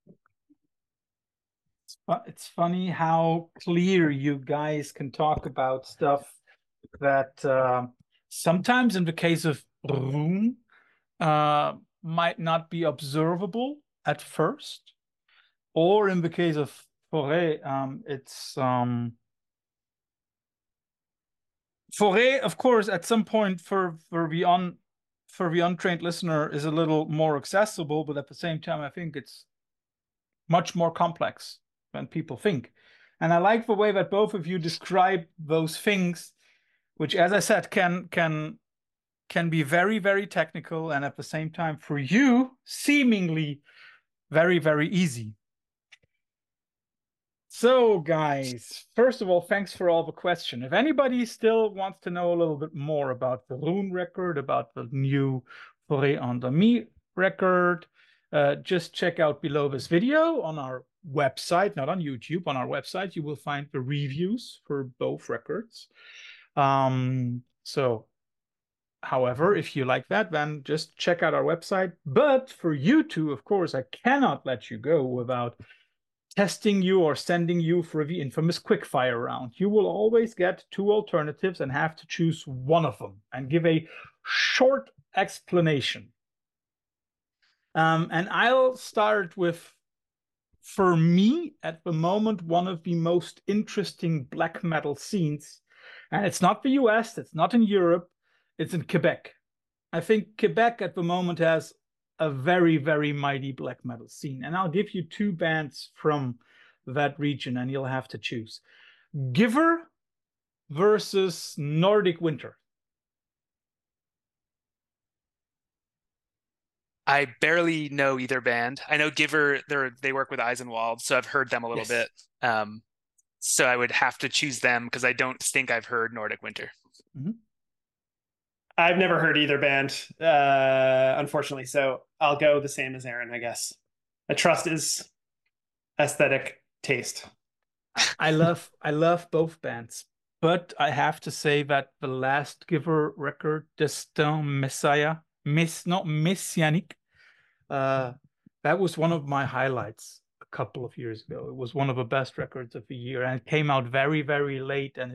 It's funny how clear you guys can talk about stuff that uh, sometimes, in the case of Room, uh, might not be observable at first, or in the case of Forêt, um, it's um, Forêt, of course, at some point for for the un for the untrained listener is a little more accessible, but at the same time, I think it's much more complex than people think. And I like the way that both of you describe those things, which, as I said, can can can be very, very technical, and at the same time, for you, seemingly very, very easy. So, guys, first of all, thanks for all the questions. If anybody still wants to know a little bit more about the Rune record, about the new Forêt Endormie record, uh, just check out below this video on our website, not on YouTube, on our website, you will find the reviews for both records. Um, so, however, if you like that, then just check out our website. But for you two, of course, I cannot let you go without testing you or sending you for the infamous quickfire round. You will always get two alternatives and have to choose one of them and give a short explanation. Um, and I'll start with, for me, at the moment, one of the most interesting black metal scenes. And it's not the U S, it's not in Europe, it's in Quebec. I think Quebec at the moment has a very, very mighty black metal scene. And I'll give you two bands from that region and you'll have to choose. Giver versus Nordic Winter. I barely know either band. I know Giver, they're they work with Eisenwald, so I've heard them a little Yes. bit. Um, so I would have to choose them because I don't think I've heard Nordic Winter. Mm-hmm. I've never heard either band, uh, unfortunately. So I'll go the same as Aaron, I guess. I trust his aesthetic taste. I love I love both bands, but I have to say that the last Giver record, Destin Messiah, Miss not Messianic, uh, that was one of my highlights a couple of years ago. It was one of the best records of the year, and it came out very, very late, and it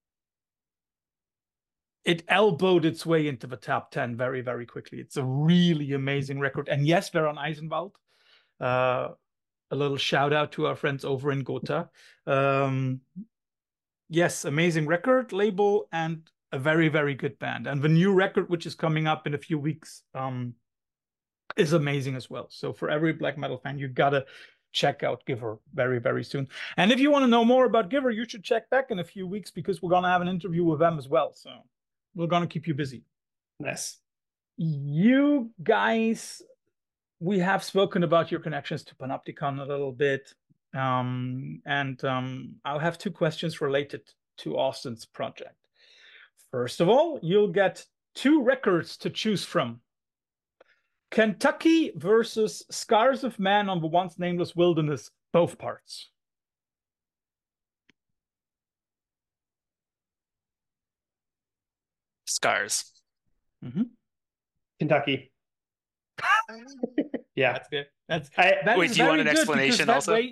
it elbowed its way into the top ten very, very quickly. It's a really amazing record. And yes, they're on Eisenwald. Uh, a little shout out to our friends over in Gotha. Um, yes, amazing record label and a very, very good band. And the new record, which is coming up in a few weeks, um, is amazing as well. So for every black metal fan, you gotta check out Giver very, very soon. And if you want to know more about Giver, you should check back in a few weeks because we're gonna have an interview with them as well. So we're gonna keep you busy. Nice. You guys, we have spoken about your connections to Panopticon a little bit. Um, and um, I'll have two questions related to Austin's project. First of all, you'll get two records to choose from. Kentucky versus Scars of Man on the Once Nameless Wilderness, both parts. Scars. Mm-hmm. Kentucky. Yeah. That's good. That's I, that wait, do you want an explanation also? Way...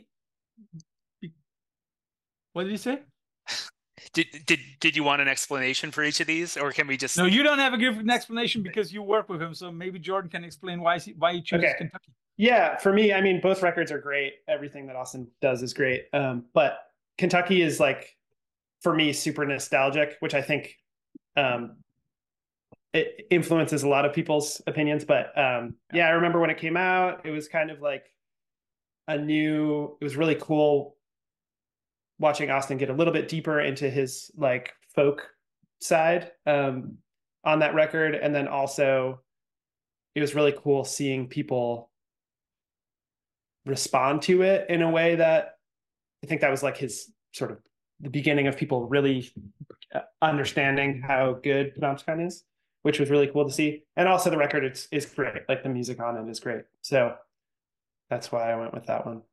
What did you say? Did did did you want an explanation for each of these, or can we just? No, you don't have a give an explanation because you work with him. So maybe Jordan can explain why he, why he chooses okay. Kentucky. Yeah, for me, I mean, both records are great. Everything that Austin does is great. Um, but Kentucky is like, for me, super nostalgic, which I think um, it influences a lot of people's opinions. But um, yeah, I remember when it came out, it was kind of like a new. It was really cool watching Austin get a little bit deeper into his like folk side um, on that record. And then also it was really cool seeing people respond to it in a way that I think that was like his sort of the beginning of people really understanding how good Panopticon is, which was really cool to see. And also the record is, is great. Like the music on it is great. So that's why I went with that one.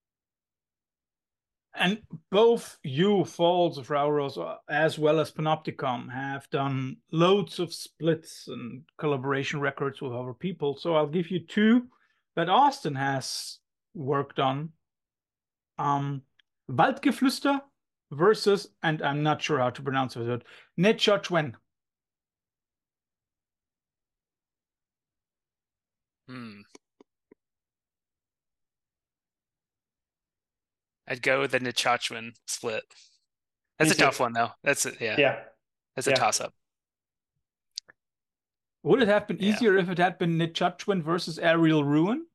And both you, Falls of Rauros, as well as Panopticon, have done loads of splits and collaboration records with other people. So I'll give you two that Austin has worked on. Um, Waldgeflüster versus, and I'm not sure how to pronounce it, Nechotwen. Hmm. I'd go with the Nechotwen split. That's Me a too. tough one, though. That's a, yeah. Yeah. That's a Yeah. toss-up. Would it have been Yeah. easier if it had been Nechotwen versus Aerial Ruin?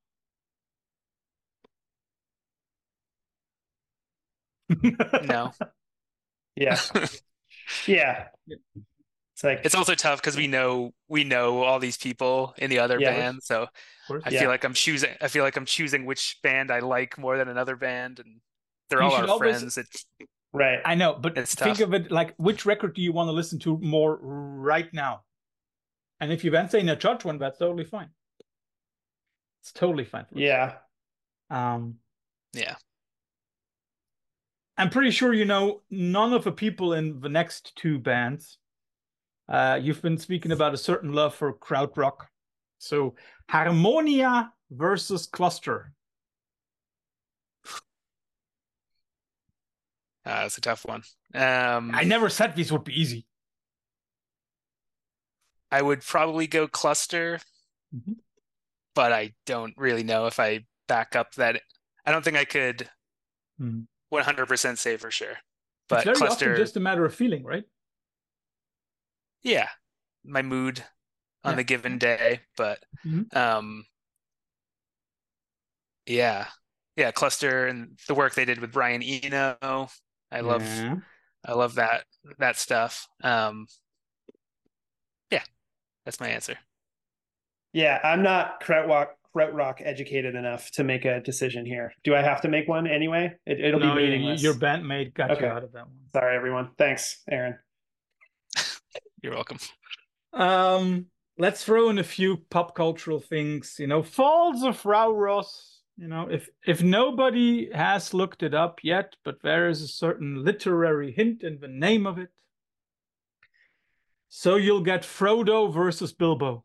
No. Yeah. Yeah. It's like It's also tough because we know we know all these people in the other Yeah. band, so I Yeah. feel like I'm choosing. I feel like I'm choosing which band I like more than another band, and they're You all should our always- friends. It's right. I know, but It's think tough. of it like, which record do you want to listen to more right now? And if you then say Nechotwen, that's totally fine. It's totally fine. For us. Yeah. Um, Yeah. I'm pretty sure you know none of the people in the next two bands. Uh, you've been speaking about a certain love for krautrock. So Harmonia versus Cluster. Uh, it's a tough one. Um, I never said these would be easy. I would probably go Cluster, Mhm. but I don't really know if I back up that. I don't think I could Mhm. one hundred percent say for sure. It's But very Cluster, often just a matter of feeling, right? yeah, my mood on Yeah. the given day. But Mhm. um, yeah, yeah, Cluster and the work they did with Brian Eno. I love, Yeah. I love that that stuff. Um, yeah, that's my answer. Yeah. I'm not krautrock krautrock educated enough to make a decision here. Do I have to make one anyway? It, it'll no, be you- meaningless. your bandmate got Okay. you out of that one. Sorry, everyone. Thanks, Aaron. You're welcome. Um, let's throw in a few pop cultural things. You know, Falls of Rauros. You know, if if nobody has looked it up yet, but there is a certain literary hint in the name of it. So you'll get Frodo versus Bilbo.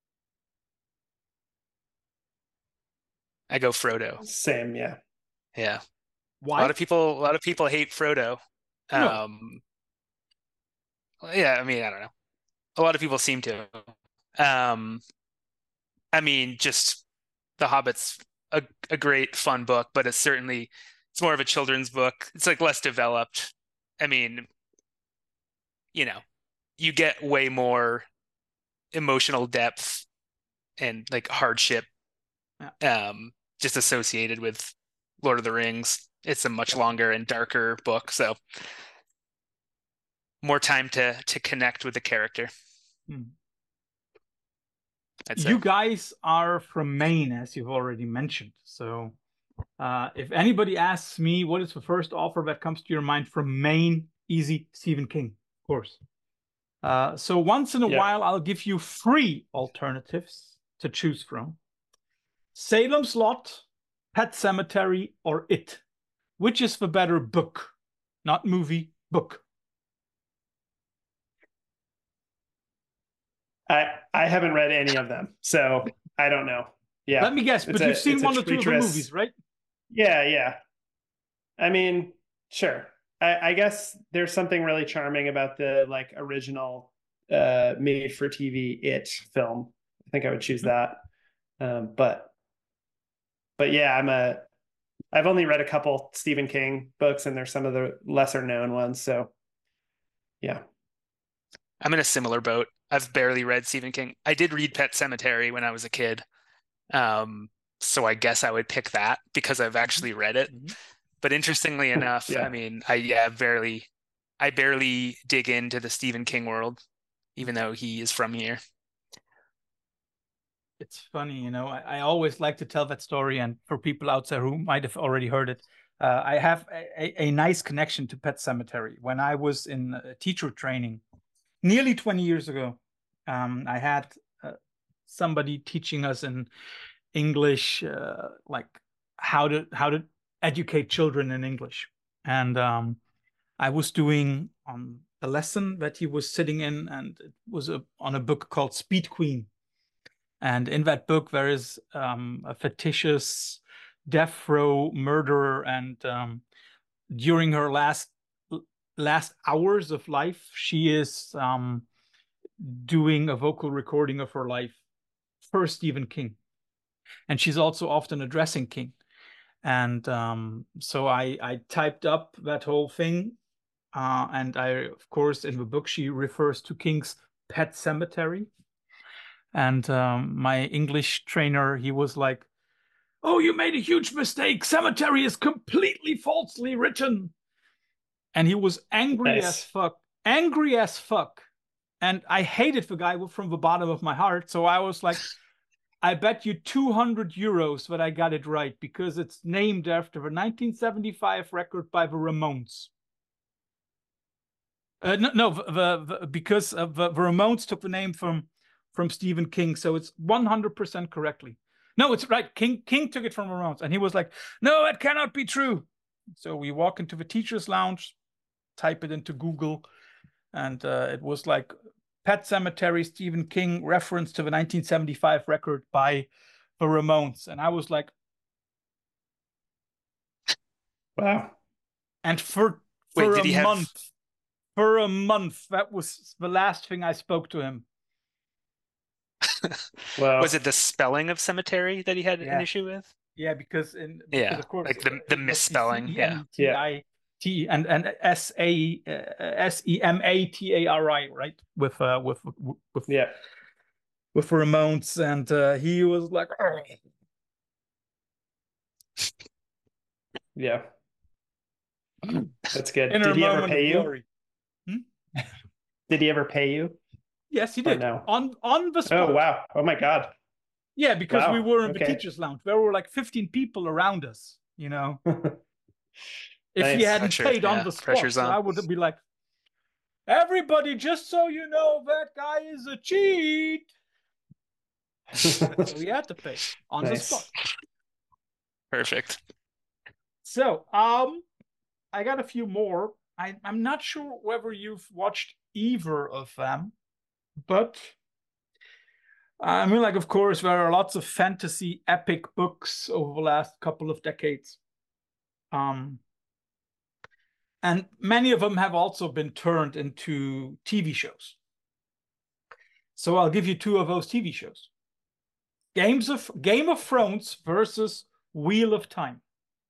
I go Frodo. Same, yeah. Yeah. Why? A lot of people, a lot of people hate Frodo. No. Um, yeah, I mean, I don't know. A lot of people seem to. Um, I mean, just The Hobbit's a, a great fun book, but it's certainly it's more of a children's book. It's like less developed. I mean, you know, you get way more emotional depth and like hardship Yeah. um just associated with Lord of the Rings. It's a much longer and darker book, so more time to to connect with the character. Hmm. I'd say. You guys are from Maine, as you've already mentioned. So uh, if anybody asks me what is the first author that comes to your mind from Maine, easy, Stephen King, of course. Uh, so once in a Yeah. while, I'll give you three alternatives to choose from. Salem's Lot, Pet Sematary, or It. Which is the better book? Not movie, book. I I haven't read any of them, so I don't know. Yeah. Let me guess, but It's you've a- seen it's a one or two of the treacherous- movies, right? Yeah, yeah. I mean, sure. I, I guess there's something really charming about the like original uh made for T V It film. I think I would choose that. Um, but but yeah, I'm a I've only read a couple Stephen King books, and they're some of the lesser known ones. So yeah. I'm in a similar boat. I've barely read Stephen King. I did read Pet Sematary when I was a kid. Um, so I guess I would pick that because I've actually read it. Mhm. But interestingly enough, Yeah. I mean, I yeah, barely I barely dig into the Stephen King world, even though he is from here. It's funny, you know, I, I always like to tell that story, and for people out there who might have already heard it, uh, I have a, a, a nice connection to Pet Sematary. When I was in uh, teacher training nearly twenty years ago, um, I had uh, somebody teaching us in English, uh, like how to how to educate children in English, and um, I was doing um, a lesson that he was sitting in, and it was a, on a book called Speed Queen. And in that book, there is um, a fictitious death row murderer, and um, during her last last hours of life, she is um, doing a vocal recording of her life for Stephen King, and she's also often addressing King. And um, so I I typed up that whole thing, uh, and I of course in the book she refers to King's Pet Sematary. And um, my English trainer, he was like, "Oh, you made a huge mistake. Cemetery is completely falsely written." And he was angry Nice. as fuck, angry as fuck. And I hated the guy from the bottom of my heart. So I was like, I bet you two hundred euros that I got it right, because it's named after the nineteen seventy-five record by the Ramones. Uh, no, no the, the, because of the, the Ramones took the name from from Stephen King, so it's one hundred percent correctly. No, it's right. King King took it from Ramones, and he was like, "No, it cannot be true." So we walk into the teacher's lounge, type it into Google, and uh, it was like Pet Sematary, Stephen King, reference to the nineteen seventy-five record by the Ramones, and I was like, Wow. and for Wait, for did a he have- month, for a month, that was the last thing I spoke to him. Well, Was it the spelling of cemetery that he had Yeah. an issue with? Yeah, because in Yeah, because of course like the- uh, the it was misspelling, C E M E T yeah. I T and and S A uh, S E M A T A R I, right? With uh with with with, yeah. with Ramones, and uh, he was like, "Oh." Yeah. That's good. In Did her he ever moment of pay you? glory. Did he ever pay you? Yes, he Or did. no? On on the spot. Oh wow. Oh my God. Yeah, because Wow. we were in the Okay. teachers' lounge. There were like fifteen people around us, you know. If he Nice. hadn't Pressure, paid on yeah, the spot, pressure's on. I would be like, everybody, just so you know, that guy is a cheat. So we had to pay on the Nice. spot. Perfect. So, um, I got a few more. I, I'm not sure whether you've watched either of them, but I mean, like, of course, there are lots of fantasy epic books over the last couple of decades. Um, and many of them have also been turned into T V shows. So I'll give you two of those T V shows. Games of Game of Thrones versus Wheel of Time.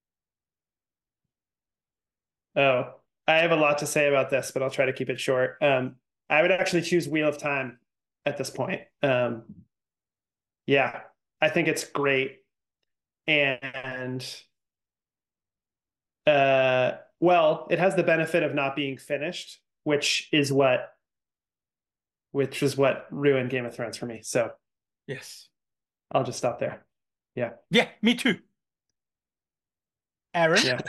Oh, I have a lot to say about this, but I'll try to keep it short. Um, I would actually choose Wheel of Time at this point. Um, yeah, I think it's great. And uh, well, it has the benefit of not being finished, which is what which is what ruined Game of Thrones for me. So yes, I'll just stop there. Yeah. Yeah, me too. Aaron? Yeah.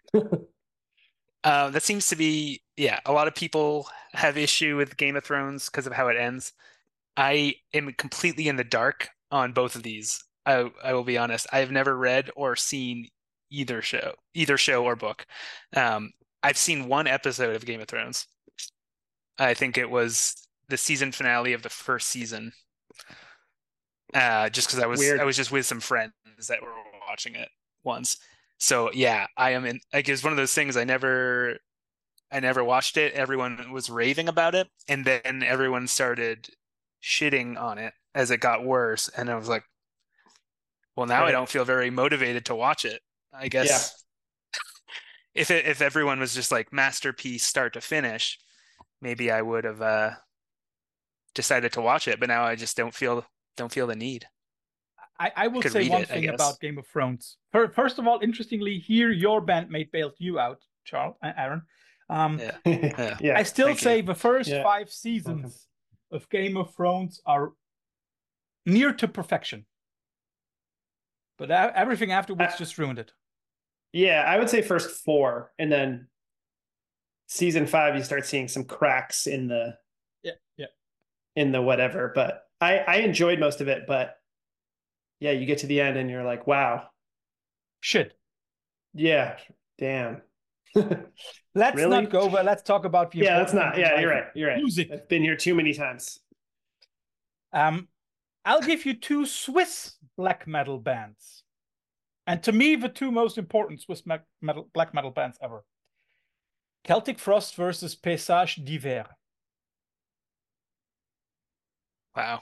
Uh, that seems to be, yeah, a lot of people have issue with Game of Thrones because of how it ends. I am completely in the dark on both of these. I I will be honest. I have never read or seen either show, either show or book. Um, I've seen one episode of Game of Thrones. I think it was the season finale of the first season. Uh, just because I was Weird. I was just with some friends that were watching it once. So yeah, I am in. Like, it's one of those things I never, I never watched it. Everyone was raving about it, and then everyone started shitting on it as it got worse, and I was like, well, now I Right. don't feel very motivated to watch it. I guess if it, if everyone was just like masterpiece start to finish, maybe I would have uh, decided to watch it. But now I just don't feel don't feel the need. I, I will could say read one it, I thing guess. about Game of Thrones. Fir- First of all, interestingly, here your bandmate bailed you out, Charles, uh, Aaron. Um, Yeah, Yeah. yeah. I still thank you. say the first Yeah. five seasons of Game of Thrones are near to perfection. But a- everything afterwards I- just ruined it. Yeah, I would say first four, and then season five, you start seeing some cracks in the Yeah, yeah. in the whatever. But I I enjoyed most of it. But yeah, you get to the end and you're like, wow, Shit. yeah, damn. Let's Really? not go there. Let's talk about the Yeah, that's important not. things in Yeah, you're life. right. You're right. Music. I've been here too many times. Um, I'll give you two Swiss black metal bands. And to me, the two most important Swiss me- metal, black metal bands ever. Celtic Frost versus Paysage d'Hiver. Wow.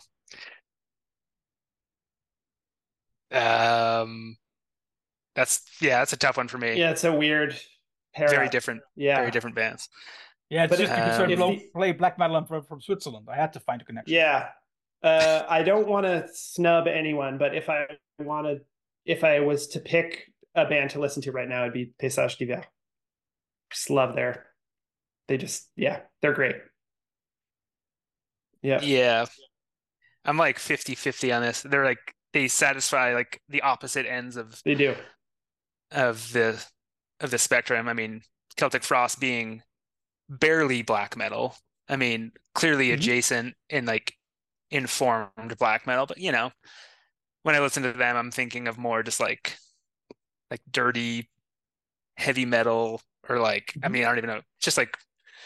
Um, that's yeah, that's a tough one for me. Yeah, it's a weird pair Very up. different, Yeah. very different bands. Yeah, it's But just if- because I um, blow, if the- play black metal and from, from Switzerland. I had to find a connection. Yeah. Uh, I don't want to snub anyone, but if I wanted, if I was to pick a band to listen to right now, it'd be Paysage d'Hiver. Just love their, they just, yeah, they're great. Yeah. Yeah. I'm like fifty fifty on this. They're like they satisfy like the opposite ends of They do. of the of the spectrum. I mean, Celtic Frost being barely black metal. I mean, clearly Mhm. adjacent in like informed black metal, but you know, when I listen to them, I'm thinking of more just like like dirty heavy metal or like I Mhm. mean, I don't even know. Just like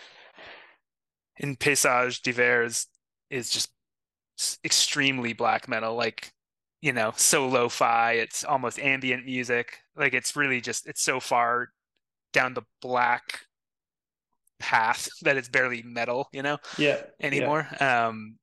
in Paysage d'Hiver is is just s- extremely black metal, like you know, so lo-fi. It's almost ambient music. Like it's really just it's so far down the black path that it's barely metal, you know, Yeah. anymore. Um,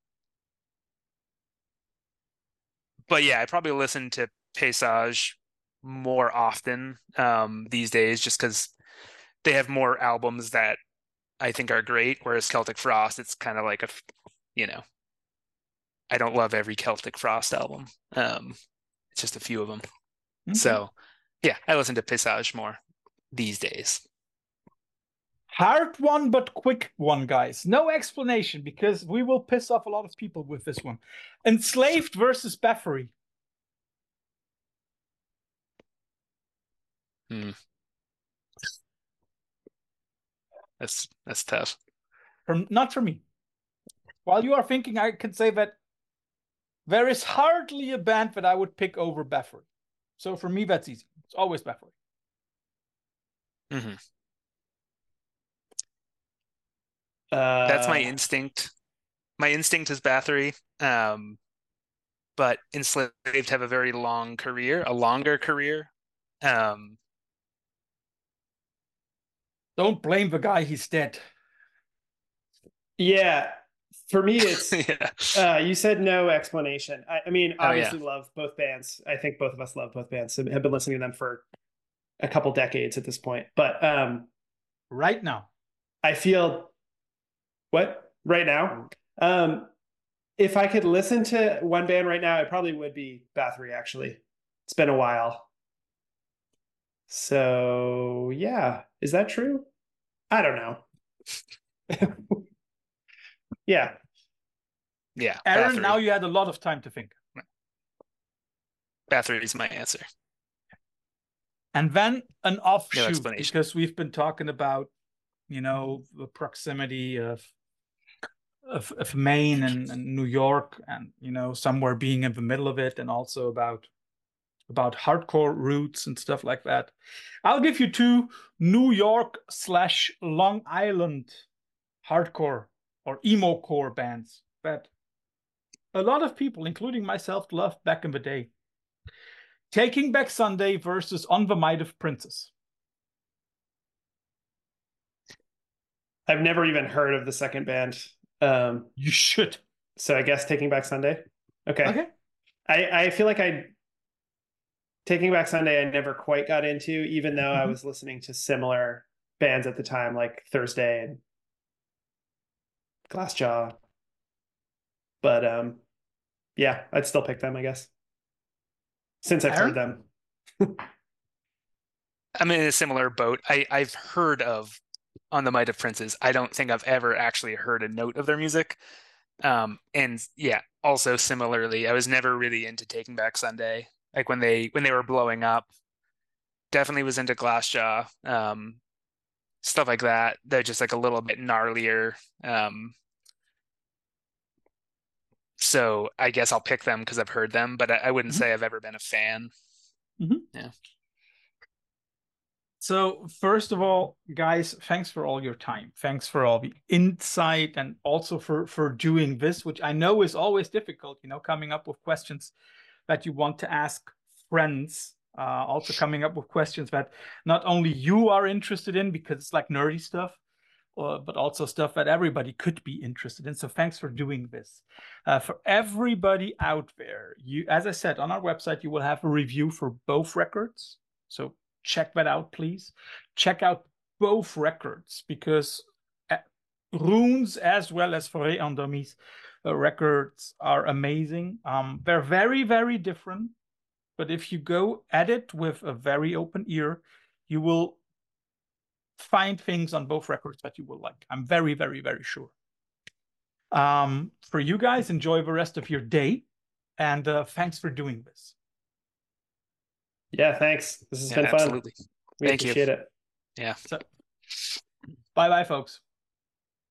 but yeah, I probably listen to Paysage more often um, these days, just because they have more albums that I think are great. Whereas Celtic Frost, it's kind of like a, you know, I don't love every Celtic Frost album. Um, it's just a few of them. Okay. So yeah, I listen to Paysage more these days. Hard one, but quick one, guys. No explanation because we will piss off a lot of people with this one. Enslaved versus Bathory. Hmm. That's that's tough. From, not for me. While you are thinking, I can say that there is hardly a band that I would pick over Bathory. So for me, that's easy. It's always Bathory. Mm-hmm. Uh, That's my instinct. My instinct is Bathory. Um, but Enslaved have a very long career, a longer career. Um, Don't blame the guy, he's dead. Yeah, for me, it's yeah. uh, you said no explanation. I, I mean, Oh, yeah. obviously, love both bands. I think both of us love both bands. Have been listening to them for a couple decades at this point. But um, Right now. I feel what right now. Um, if I could listen to one band right now, it probably would be Bathory. Actually, it's been a while. So yeah, is that true? I don't know. Yeah. Yeah. Aaron, Bathory. now you had a lot of time to think. Bathory is my answer. And then an offshoot, No explanation. because we've been talking about, you know, the proximity of of, of Maine and, and New York, and you know, somewhere being in the middle of it, and also about about hardcore roots and stuff like that. I'll give you two New York slash Long Island hardcore or emo core bands that a lot of people, including myself, loved back in the day. Taking Back Sunday versus On the Might of Princess. I've never even heard of the second band. Um, You should. So I guess Taking Back Sunday. Okay. Okay. I, I feel like I Taking Back Sunday I never quite got into, even though mm-hmm. I was listening to similar bands at the time, like Thursday and Glassjaw. But um, yeah, I'd still pick them, I guess, since I've Aaron? heard them. I'm in a similar boat. I, I've heard of On the Might of Princes. I don't think I've ever actually heard a note of their music. Um, and yeah, also similarly, I was never really into Taking Back Sunday. Like when they when they were blowing up, definitely was into Glassjaw, um, stuff like that. They're just like a little bit gnarlier. Um, so I guess I'll pick them because I've heard them, but I, I wouldn't mm-hmm. say I've ever been a fan. Mm-hmm. Yeah. So first of all, guys, thanks for all your time. Thanks for all the insight, and also for, for doing this, which I know is always difficult, you know, coming up with questions that you want to ask friends, uh, also coming up with questions that not only you are interested in, because it's like nerdy stuff, uh, but also stuff that everybody could be interested in. So thanks for doing this. Uh, for everybody out there, you, as I said, on our website, you will have a review for both records. So check that out, please. Check out both records, because Runes as well as Forêt Endormie uh, records are amazing. Um, they're very, very different, but if you go at it with a very open ear, you will find things on both records that you will like. I'm very, very, very sure. Um, for you guys, enjoy the rest of your day, and uh, thanks for doing this. Yeah, thanks. This has yeah, been fun. Absolutely. We Thank appreciate you. it. Yeah. So, bye-bye, folks.